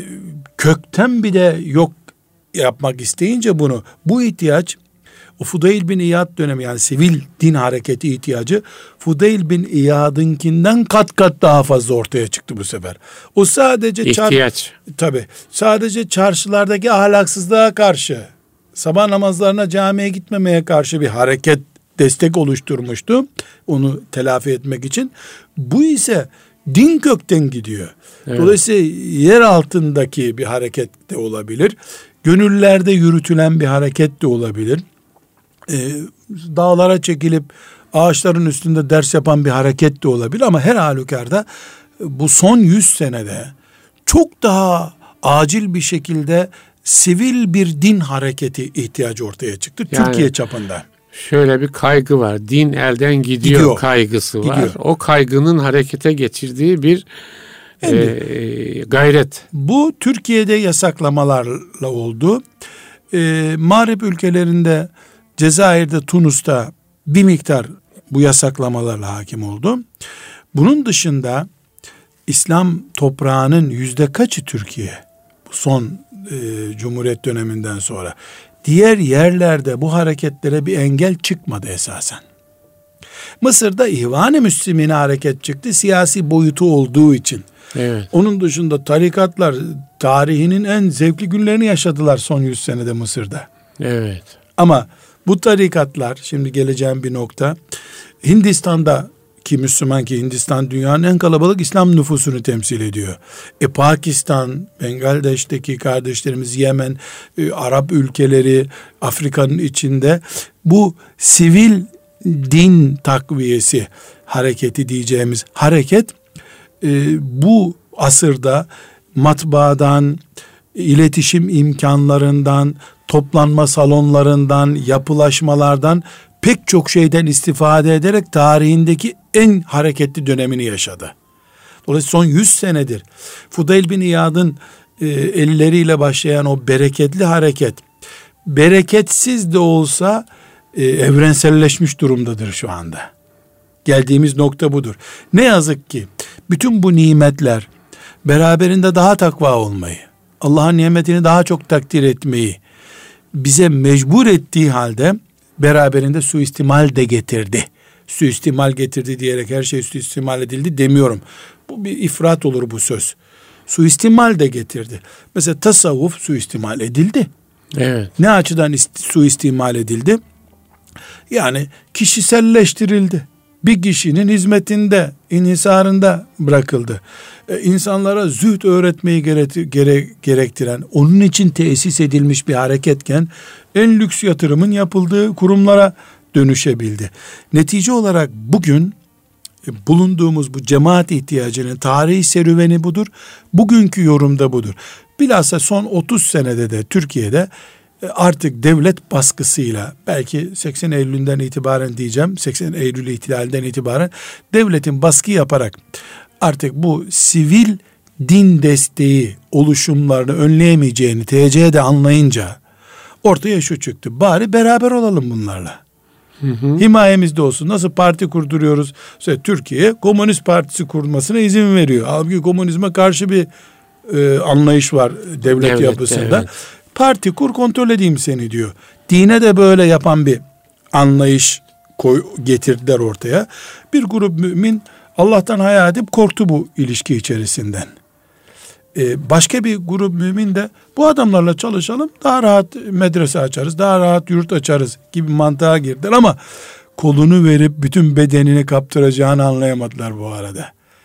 kökten bir de yok yapmak isteyince bunu, bu ihtiyaç, o Fudayl bin İyad dönemi, yani sivil din hareketi ihtiyacı Fudayl bin İyad'ınkinden kat kat daha fazla ortaya çıktı bu sefer. O sadece ihtiyaç. Çar, tabii sadece çarşılardaki ahlaksızlığa karşı, sabah namazlarına camiye gitmemeye karşı bir hareket, destek oluşturmuştu. Onu telafi etmek için. Bu ise din kökten gidiyor. Evet. Dolayısıyla yer altındaki bir hareket de olabilir. Gönüllerde yürütülen bir hareket de olabilir. Ee, dağlara çekilip ağaçların üstünde ders yapan bir hareket de olabilir. Ama her halükarda bu son yüz senede çok daha acil bir şekilde sivil bir din hareketi ihtiyacı ortaya çıktı. Yani, Türkiye çapında. Şöyle bir kaygı var. Din elden gidiyor, gidiyor. kaygısı var. Gidiyor. O kaygının harekete geçirdiği bir e, gayret. Bu Türkiye'de yasaklamalarla oldu. E, Mağrip ülkelerinde, Cezayir'de, Tunus'ta bir miktar bu yasaklamalarla hakim oldu. Bunun dışında İslam toprağının yüzde kaçı Türkiye? Bu son e, Cumhuriyet döneminden sonra. Diğer yerlerde bu hareketlere bir engel çıkmadı esasen. Mısır'da İhvan-ı Müslümine hareket çıktı, siyasi boyutu olduğu için. Evet. Onun dışında tarikatlar tarihinin en zevkli günlerini yaşadılar son yüz senede Mısır'da. Evet. Ama bu tarikatlar, şimdi geleceğim bir nokta, Hindistan'da ki Müslüman, ki Hindistan dünyanın en kalabalık İslam nüfusunu temsil ediyor. E Pakistan, Bangladeş'teki kardeşlerimiz, Yemen, e, Arap ülkeleri, Afrika'nın içinde bu sivil din takviyesi hareketi diyeceğimiz hareket e, bu asırda matbaadan, iletişim imkanlarından, toplanma salonlarından, yapılaşmalardan, pek çok şeyden istifade ederek tarihindeki en hareketli dönemini yaşadı. Dolayısıyla son yüz senedir Fudayl bin İyad'ın e, elleriyle başlayan o bereketli hareket, bereketsiz de olsa e, evrenselleşmiş durumdadır şu anda. Geldiğimiz nokta budur. Ne yazık ki bütün bu nimetler beraberinde daha takva olmayı, Allah'ın nimetini daha çok takdir etmeyi bize mecbur ettiği halde beraberinde suistimal de getirdi. Suistimal getirdi diyerek her şey suistimal edildi demiyorum. Bu bir ifrat olur bu söz. Suistimal de getirdi. Mesela tasavvuf suistimal edildi. Evet. Ne açıdan suistimal edildi? Yani kişiselleştirildi. Bir kişinin hizmetinde, inhisarında bırakıldı. Ee, insanlara zühd öğretmeyi gere- gere- gerektiren, onun için tesis edilmiş bir hareketken en lüks yatırımın yapıldığı kurumlara dönüşebildi. Netice olarak bugün e, bulunduğumuz bu cemaat ihtiyacının tarihi serüveni budur. Bugünkü yorumda budur. Bilhassa son otuz senede de Türkiye'de artık devlet baskısıyla, belki seksen Eylül'den itibaren diyeceğim, seksen Eylül ihtilalinden itibaren devletin baskı yaparak artık bu sivil din desteği oluşumlarını önleyemeyeceğini T C'de anlayınca ortaya şu çıktı: bari beraber olalım bunlarla. Hı hı. Himayemizde olsun. Nasıl parti kurduruyoruz? İşte Türkiye Komünist Partisi kurulmasına izin veriyor. Halbuki komünizme karşı bir e, anlayış var devlet, devlet yapısında. Evet. Parti kur, kontrol edeyim seni diyor. Dine de böyle yapan bir anlayış koy, getirdiler ortaya. Bir grup mümin Allah'tan haya edip korktu bu ilişki içerisinden. Ee, başka bir grup mümin de bu adamlarla çalışalım, daha rahat medrese açarız, daha rahat yurt açarız gibi mantığa girdiler ama kolunu verip bütün bedenini kaptıracağını anlayamadılar bu arada.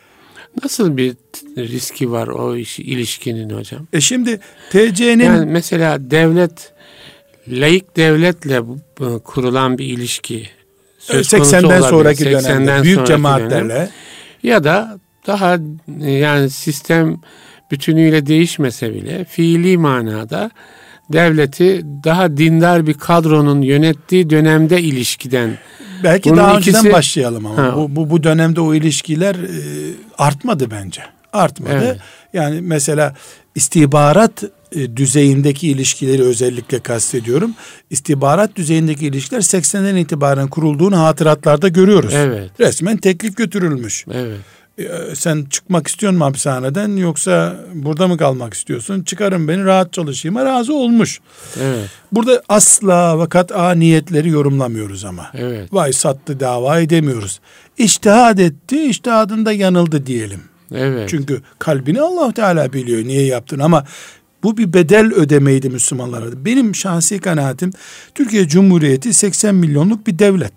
Nasıl bir riski var o iş, ilişkinin hocam? E şimdi T C'nin... Yani mesela devlet, laik devletle kurulan bir ilişki söz seksenden sonraki dönemde büyük cemaatlerle dönem, ya da daha yani sistem bütünüyle değişmese bile fiili manada devleti daha dindar bir kadronun yönettiği dönemde ilişkiden, belki bunun daha ikisi, önceden başlayalım ama ha. bu, bu bu dönemde o ilişkiler e, artmadı bence. Artmadı. Evet. Yani mesela istihbarat e, düzeyindeki ilişkileri özellikle kastediyorum. İstihbarat düzeyindeki ilişkiler seksenden itibaren kurulduğunu hatıratlarda görüyoruz. Evet. Resmen teklif götürülmüş. Evet. E, sen çıkmak istiyorsun mu hapishaneden, yoksa burada mı kalmak istiyorsun? Çıkarın beni, rahat çalışayım. Razı olmuş. Evet. Burada asla ve kat'a niyetleri yorumlamıyoruz ama. Evet. Vay sattı davayı demiyoruz. İçtihat etti, içtihadında yanıldı diyelim. Evet. Çünkü kalbini Allah Teala biliyor niye yaptın, ama bu bir bedel ödemeydi Müslümanlara. Benim şahsi kanaatim, Türkiye Cumhuriyeti seksen milyonluk bir devlet.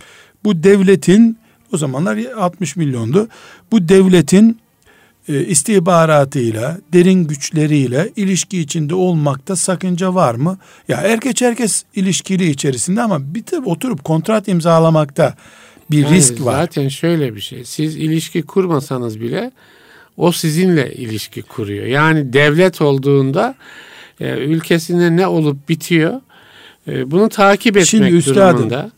Bu devletin, o zamanlar altmış milyondu. Bu devletin e, istihbaratıyla, derin güçleriyle ilişki içinde olmakta sakınca var mı? Ya herkes herkes ilişkili içerisinde, ama bir de oturup kontrat imzalamakta bir yani risk var. Zaten şöyle bir şey. Siz ilişki kurmasanız bile o sizinle ilişki kuruyor. Yani devlet olduğunda e, ülkesinde ne olup bitiyor e, bunu takip etmek Şimdi üstadım, durumunda.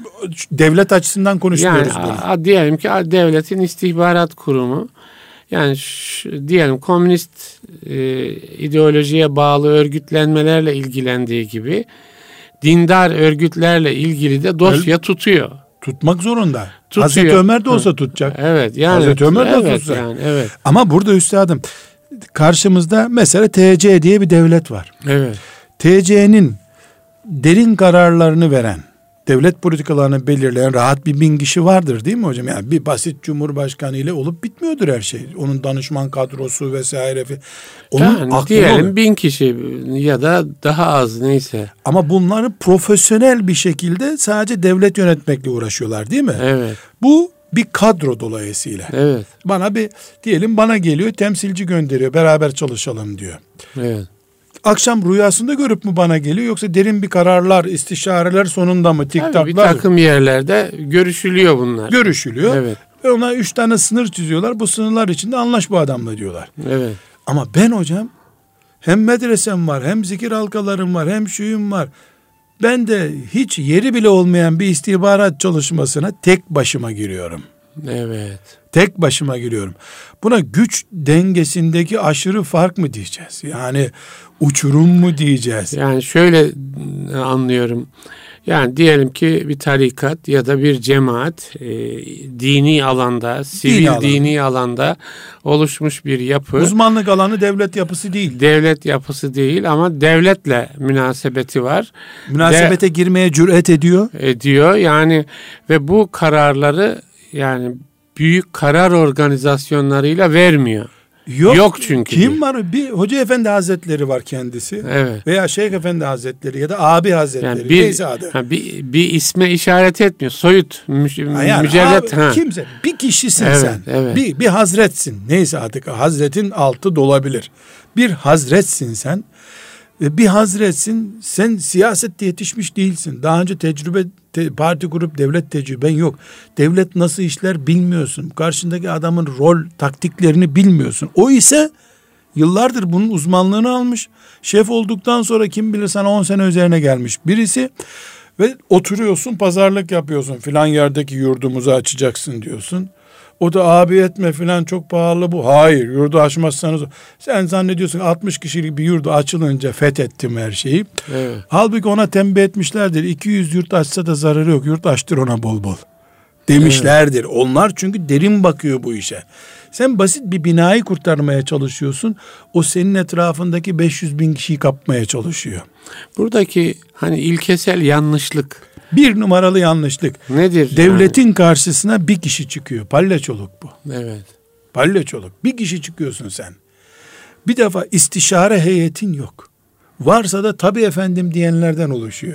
Devlet açısından konuşmuyoruz Yani bunu. a, diyelim ki a, devletin istihbarat kurumu, yani şu, diyelim komünist e, ideolojiye bağlı örgütlenmelerle ilgilendiği gibi dindar örgütlerle ilgili de dosya El, tutuyor. Tutmak zorunda. Tutuyor. Hazreti Ömer de olsa tutacak. Evet. Yani Hazreti Ömer de evet, tutacak. Yani, evet. Ama burada üstadım, karşımızda mesela T C diye bir devlet var. Evet. T C'nin derin kararlarını veren, devlet politikalarını belirleyen rahat bir bin kişi vardır değil mi hocam? Yani bir basit cumhurbaşkanı ile olup bitmiyordur her şey. Onun danışman kadrosu vesaire. Onun yani diyelim olur. bin kişi ya da daha az, neyse. Ama bunları profesyonel bir şekilde sadece devlet yönetmekle uğraşıyorlar değil mi? Evet. Bu bir kadro dolayısıyla. Evet. Bana bir diyelim bana geliyor, temsilci gönderiyor, beraber çalışalım diyor. Evet. Akşam rüyasında görüp mü bana geliyor, yoksa derin bir kararlar, istişareler sonunda mı? Tiktaklar. Bir takım yerlerde görüşülüyor bunlar. Görüşülüyor. Evet. Ve ona üç tane sınır çiziyorlar. Bu sınırlar içinde anlaş bu adamla diyorlar. Evet. Ama ben hocam hem medresem var, hem zikir halkalarım var, hem şuyum var. Ben de hiç yeri bile olmayan bir istihbarat çalışmasına tek başıma giriyorum. Evet. Tek başıma giriyorum. Buna güç dengesindeki aşırı fark mı diyeceğiz? Yani uçurum mu diyeceğiz? Yani şöyle anlıyorum. Yani diyelim ki bir tarikat ya da bir cemaat e, dini alanda, sivil dini, alanda. dini alanda oluşmuş bir yapı. Uzmanlık alanı devlet yapısı değil. Devlet yapısı değil ama devletle münasebeti var. Münasebete De, girmeye cüret ediyor. Ediyor yani ve bu kararları yani büyük karar organizasyonlarıyla vermiyor. Yok, Yok çünkü. Kim var? Bir Hoca Efendi Hazretleri var kendisi. Evet. Veya Şeyh Efendi Hazretleri ya da abi Hazretleri. Yani bir, ha, bir, bir isme işaret etmiyor. Soyut, mü, yani mücerret. Abi, kimse. Bir kişisin evet, sen. Evet. Bir, bir hazretsin. Neyse artık hazretin altı dolabilir. Bir hazretsin sen. Bir hazretsin. Sen siyasette yetişmiş değilsin. Daha önce tecrübe, te, parti kurup devlet tecrüben yok. Devlet nasıl işler bilmiyorsun. Karşındaki adamın rol taktiklerini bilmiyorsun. O ise yıllardır bunun uzmanlığını almış. Şef olduktan sonra kim bilir sana on sene üzerine gelmiş birisi. Ve oturuyorsun, pazarlık yapıyorsun. Filan yerdeki yurdumuzu açacaksın diyorsun. O da abi etme filan, çok pahalı bu. Hayır, yurdu açmazsanız. Sen zannediyorsun altmış kişilik bir yurdu açılınca fethettim her şeyi. Evet. Halbuki ona tembih etmişlerdir. iki yüz yurt açsa da zararı yok. Yurt açtır ona bol bol demişlerdir. Evet. Onlar çünkü derin bakıyor bu işe. Sen basit bir binayı kurtarmaya çalışıyorsun. O senin etrafındaki beş yüz bin kişiyi kapmaya çalışıyor. Buradaki hani ilkesel yanlışlık. Bir numaralı yanlışlık. Nedir? Devletin yani karşısına bir kişi çıkıyor. Palyaçoluk bu. Evet. Palyaçoluk. Bir kişi çıkıyorsun sen. Bir defa istişare heyetin yok. Varsa da tabii efendim diyenlerden oluşuyor.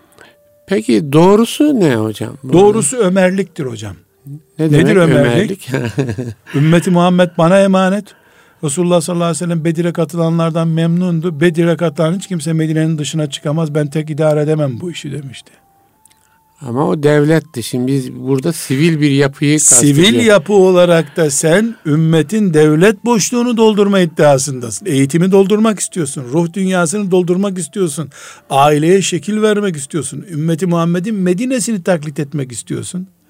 Peki doğrusu ne hocam? Doğrusu Ömerliktir hocam. Ne demek Nedir Ömerlik? Ömerlik? Ümmeti Muhammed bana emanet. Resulullah sallallahu aleyhi ve sellem Bedir'e katılanlardan memnundu. Bedir'e katılan hiç kimse Medine'nin dışına çıkamaz. Ben tek idare edemem bu işi demişti. Ama o devletti. Şimdi biz burada sivil bir yapıyı kastediyoruz. Sivil yapı olarak da sen ümmetin devlet boşluğunu doldurma iddiasındasın. Eğitimi doldurmak istiyorsun. Ruh dünyasını doldurmak istiyorsun. Aileye şekil vermek istiyorsun. Ümmeti Muhammed'in Medine'sini taklit etmek istiyorsun.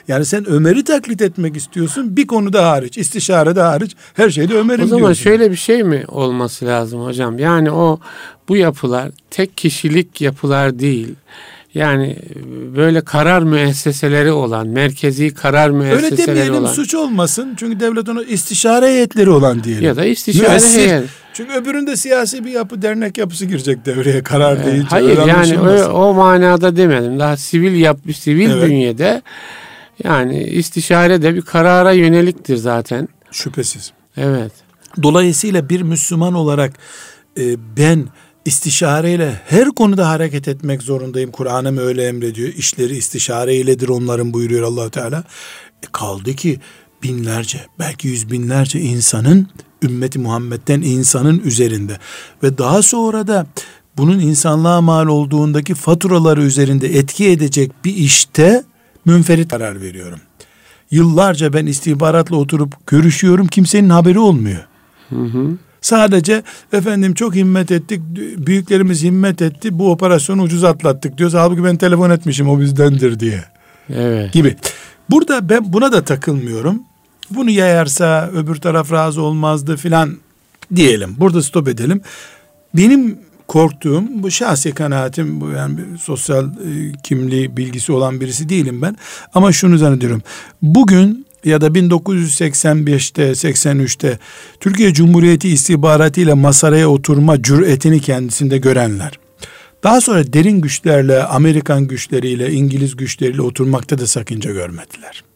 Yani sen Ömer'i taklit etmek istiyorsun, bir konuda hariç, istişarede hariç, her şeyde Ömer'im diyorsun. O zaman şöyle bir şey mi olması lazım hocam? Yani o bu yapılar tek kişilik yapılar değil. Yani böyle karar müesseseleri olan, merkezi karar müesseseleri olan. Öyle demeyelim, suç olmasın. Çünkü devlet onu istişare heyetleri olan diyelim. Ya da istişare heyet. Çünkü öbüründe siyasi bir yapı, dernek yapısı girecek devreye karar ee, deyince. Hayır yani o, o manada demedim. Daha sivil yap, sivil evet. bünyede yani istişare de bir karara yöneliktir zaten. Şüphesiz. Evet. Dolayısıyla bir Müslüman olarak e, ben istişareyle her konuda hareket etmek zorundayım. Kur'an'ım öyle emrediyor. İşleri istişare iledir onların buyuruyor Allah Teala. E kaldı ki binlerce, belki yüz binlerce insanın, ümmeti Muhammed'den insanın üzerinde ve daha sonra da bunun insanlığa mal olduğundaki faturaları üzerinde etki edecek bir işte münferit karar veriyorum. Yıllarca ben istihbaratla oturup görüşüyorum, kimsenin haberi olmuyor. Hı hı. Sadece efendim çok himmet ettik, büyüklerimiz himmet etti, bu operasyonu ucuz atlattık diyoruz. Halbuki ben telefon etmişim, o bizdendir diye. Evet. Gibi. Burada ben buna da takılmıyorum. Bunu yayarsa öbür taraf razı olmazdı filan diyelim. Burada stop edelim. Benim korktuğum, bu şahsi kanaatim, bu yani bir sosyal e, kimliği bilgisi olan birisi değilim ben. Ama şunu zannediyorum. Bugün ya da bin dokuz yüz seksen beşte, seksen üçte Türkiye Cumhuriyeti istihbaratıyla masaya oturma cüretini kendisinde görenler, daha sonra derin güçlerle, Amerikan güçleriyle, İngiliz güçleriyle oturmakta da sakınca görmediler.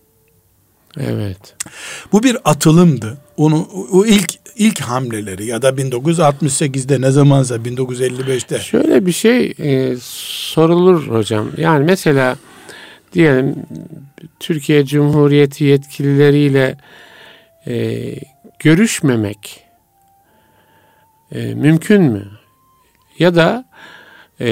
Evet. Bu bir atılımdı. Onu o ilk ilk hamleleri ya da bin dokuz yüz altmış sekizde ne zamansa bin dokuz yüz elli beşte. Şöyle bir şey e, sorulur hocam. Yani mesela diyelim Türkiye Cumhuriyeti yetkilileriyle e, görüşmemek e, mümkün mü? Ya da e,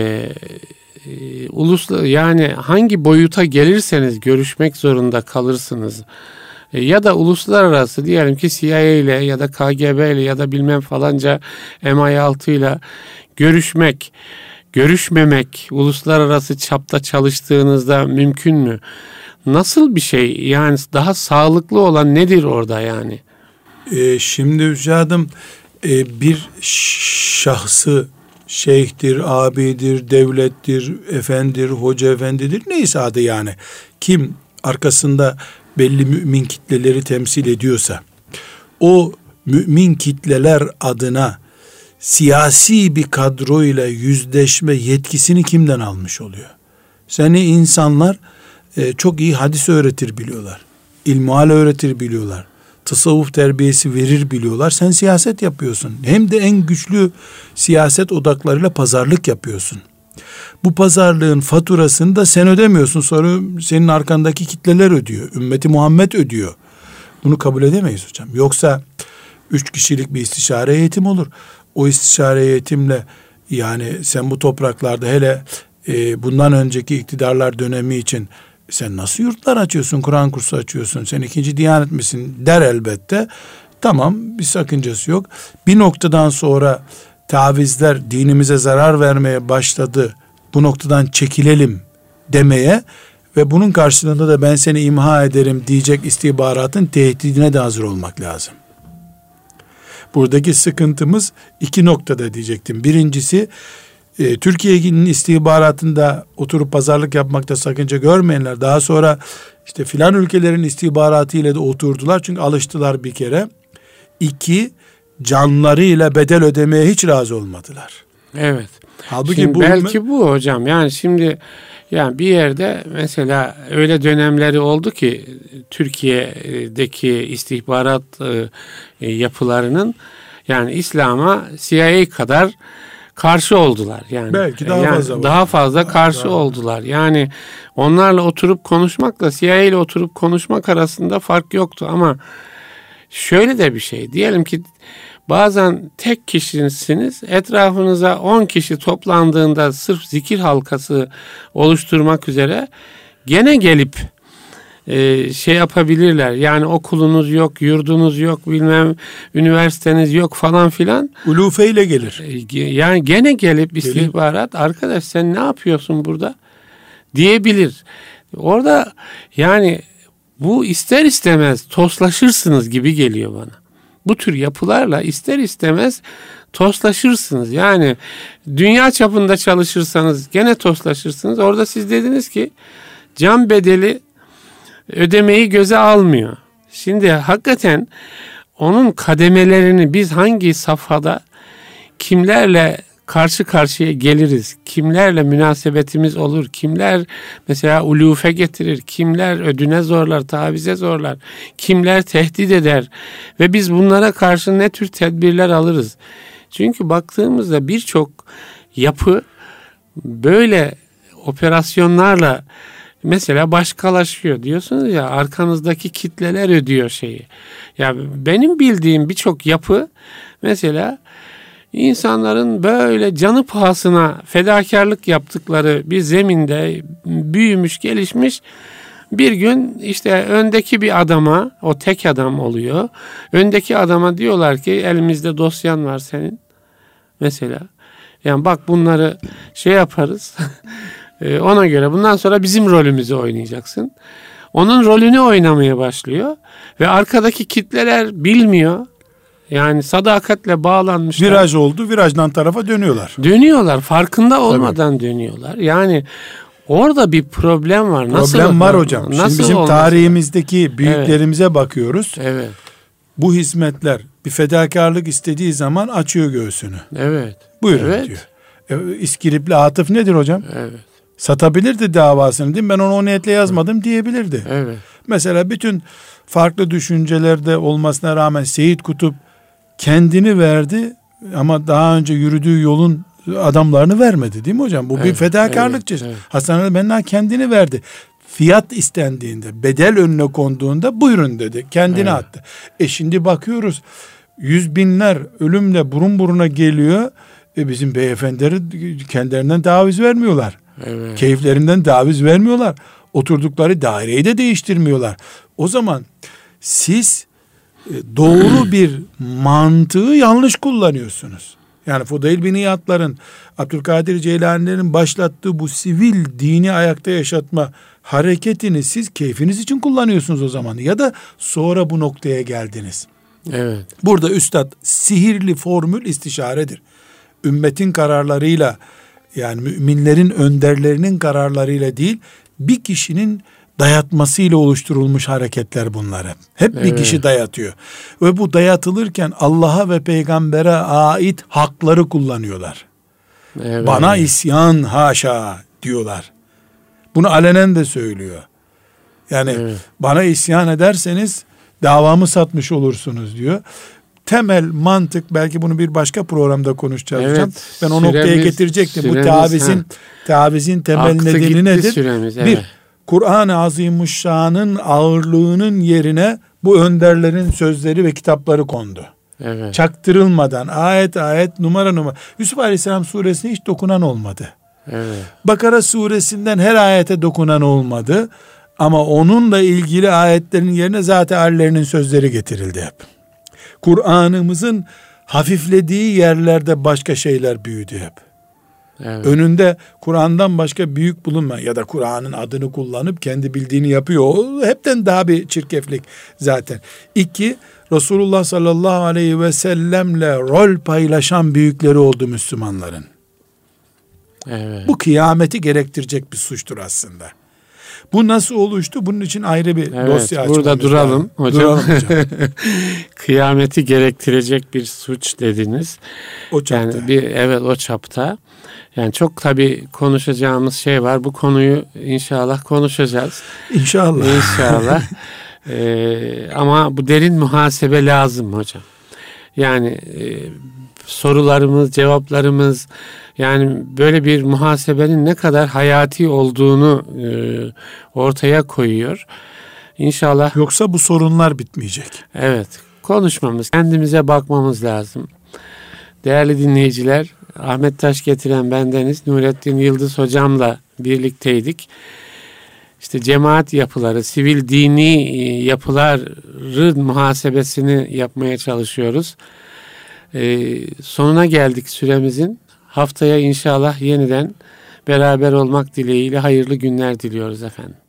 e, ulusla yani hangi boyuta gelirseniz görüşmek zorunda kalırsınız. E, ya da uluslararası diyelim ki C I A ile ya da K G B ile ya da bilmem falanca M I altı ile görüşmek, görüşmemek uluslararası çapta çalıştığınızda mümkün mü? Nasıl bir şey? Yani daha sağlıklı olan nedir orada yani? E, şimdi üstadım e, bir şahsı şeyhtir, abidir, devlettir, efendidir, hoca efendidir, neyse adı yani. Kim arkasında belli mümin kitleleri temsil ediyorsa, o mümin kitleler adına siyasi bir kadroyla yüzleşme yetkisini kimden almış oluyor? Seni insanlar e, çok iyi hadis öğretir biliyorlar. İlmihal öğretir biliyorlar. Tasavvuf terbiyesi verir biliyorlar. Sen siyaset yapıyorsun. Hem de en güçlü siyaset odaklarıyla pazarlık yapıyorsun. Bu pazarlığın faturasını da sen ödemiyorsun. Sonra senin arkandaki kitleler ödüyor. Ümmeti Muhammed ödüyor. Bunu kabul edemeyiz hocam. Yoksa üç kişilik bir istişare eğitim olur. O istişare eğitimle yani sen bu topraklarda hele e, bundan önceki iktidarlar dönemi için sen nasıl yurtlar açıyorsun, Kur'an kursu açıyorsun, sen ikinci Diyanet misin der elbette. Tamam, bir sakıncası yok. Bir noktadan sonra tavizler dinimize zarar vermeye başladı, bu noktadan çekilelim demeye ve bunun karşılığında da ben seni imha ederim diyecek istihbaratın tehdidine de hazır olmak lazım. Buradaki sıkıntımız iki noktada diyecektim. Birincisi, e, Türkiye'nin istihbaratında oturup pazarlık yapmakta sakınca görmeyenler daha sonra işte filan ülkelerin istihbaratı ile de oturdular çünkü alıştılar bir kere. İki, canlarıyla bedel ödemeye hiç razı olmadılar. Evet. Halbuki şimdi bu belki bu hocam yani şimdi yani bir yerde mesela öyle dönemleri oldu ki Türkiye'deki istihbarat e, yapılarının yani İslam'a C I A kadar karşı oldular. Yani belki daha yani fazla daha fazla karşı daha. oldular. Yani onlarla oturup konuşmakla C I A ile oturup konuşmak arasında fark yoktu ama şöyle de bir şey diyelim ki bazen tek kişisiniz, etrafınıza on kişi toplandığında sırf zikir halkası oluşturmak üzere gene gelip e, şey yapabilirler. Yani okulunuz yok, yurdunuz yok, bilmem üniversiteniz yok falan filan. Ulufeyle gelir. E, yani gene gelip istihbarat, arkadaş sen ne yapıyorsun burada diyebilir. Orada yani bu ister istemez toslaşırsınız gibi geliyor bana. Bu tür yapılarla ister istemez toslaşırsınız. Yani dünya çapında çalışırsanız gene toslaşırsınız. Orada siz dediniz ki can bedeli ödemeyi göze almıyor. Şimdi hakikaten onun kademelerini biz hangi safhada kimlerle karşı karşıya geliriz, kimlerle münasebetimiz olur, kimler mesela ulufe getirir, kimler ödüne zorlar, tavize zorlar, kimler tehdit eder ve biz bunlara karşı ne tür tedbirler alırız? Çünkü baktığımızda birçok yapı böyle operasyonlarla mesela başkalaşıyor. Diyorsunuz ya, arkanızdaki kitleler ödüyor şeyi. Ya benim bildiğim birçok yapı mesela İnsanların böyle canı pahasına fedakarlık yaptıkları bir zeminde büyümüş, gelişmiş, bir gün işte öndeki bir adama, o tek adam oluyor. Öndeki adama diyorlar ki elimizde dosyan var senin mesela. Yani bak bunları şey yaparız. Ona göre bundan sonra bizim rolümüzü oynayacaksın. Onun rolünü oynamaya başlıyor ve arkadaki kitleler bilmiyor. Yani sadakatle bağlanmışlar. Viraj oldu, virajdan tarafa dönüyorlar. Dönüyorlar, farkında olmadan Tabii. dönüyorlar. Yani orada bir problem var. Problem nasıl, var hocam. Nasıl Şimdi bizim tarihimizdeki var? büyüklerimize evet. bakıyoruz. Evet. Bu hizmetler bir fedakarlık istediği zaman açıyor göğsünü. Evet. Buyurun evet. diyor. E, İskilipli Atıf nedir hocam? Evet. Satabilirdi davasını, değil mi? Ben onu o niyetle yazmadım diyebilirdi. Evet. Mesela bütün farklı düşüncelerde olmasına rağmen Seyyid Kutup kendini verdi ama daha önce yürüdüğü yolun adamlarını vermedi, değil mi hocam? Bu evet, bir fedakarlık evet, çeşidi. Evet. Hasan el-Benna kendini verdi. Fiyat istendiğinde, bedel önüne konduğunda buyurun dedi. Kendini evet. attı. E şimdi bakıyoruz yüz binler ölümle burun buruna geliyor. E bizim beyefendileri kendilerinden taviz vermiyorlar. Evet. Keyiflerinden taviz vermiyorlar. Oturdukları daireyi de değiştirmiyorlar. O zaman siz doğru bir mantığı yanlış kullanıyorsunuz. Yani Fudayl bin İyad'ların, Abdülkadir Ceylani'lerin başlattığı bu sivil dini ayakta yaşatma hareketini siz keyfiniz için kullanıyorsunuz o zaman. Ya da sonra bu noktaya geldiniz. Evet. Burada üstad sihirli formül istişaredir. Ümmetin kararlarıyla, yani müminlerin önderlerinin kararlarıyla değil, bir kişinin dayatmasıyla oluşturulmuş hareketler bunlar hep. Hep evet. bir kişi dayatıyor. Ve bu dayatılırken Allah'a ve peygambere ait hakları kullanıyorlar. Evet. Bana isyan haşa diyorlar. Bunu alenen de söylüyor. Yani evet. bana isyan ederseniz davamı satmış olursunuz diyor. Temel mantık, belki bunu bir başka programda konuşacağız evet, hocam. Ben o noktaya getirecektim. Süremiz, bu tavizin, tavizin temel Aktı nedeni nedir? Süremiz, evet. Bir, Kur'an-ı Azimuşşan'ın ağırlığının yerine bu önderlerin sözleri ve kitapları kondu. Evet. Çaktırılmadan ayet ayet, numara numara. Yusuf Aleyhisselam suresine hiç dokunan olmadı. Evet. Bakara suresinden her ayete dokunan olmadı. Ama onunla ilgili ayetlerin yerine zaten hallerinin sözleri getirildi hep. Kur'an'ımızın hafiflediği yerlerde başka şeyler büyüdü hep. Evet. Önünde Kur'an'dan başka büyük bulunma ya da Kur'an'ın adını kullanıp kendi bildiğini yapıyor. O hepten daha bir çirkeflik zaten. İki, Resulullah sallallahu aleyhi ve sellemle rol paylaşan büyükleri oldu Müslümanların. Evet. Bu kıyameti gerektirecek bir suçtur aslında. Bu nasıl oluştu? Bunun için ayrı bir evet, dosya açmamız burada duralım lazım. hocam. Duralım hocam. Kıyameti gerektirecek bir suç dediniz. O çapta. Yani bir, evet o çapta. Yani çok tabii konuşacağımız şey var. Bu konuyu inşallah konuşacağız. İnşallah. İnşallah. ee, ama bu derin muhasebe lazım hocam. Yani e, sorularımız, cevaplarımız, yani böyle bir muhasebenin ne kadar hayati olduğunu e, ortaya koyuyor. İnşallah. Yoksa bu sorunlar bitmeyecek. Evet. Konuşmamız, kendimize bakmamız lazım. Değerli dinleyiciler, Ahmet Taş getiren bendeniz, Nurettin Yıldız hocamla birlikteydik. İşte cemaat yapıları, sivil dini yapıların muhasebesini yapmaya çalışıyoruz. Ee, sonuna geldik süremizin. Haftaya inşallah yeniden beraber olmak dileğiyle hayırlı günler diliyoruz efendim.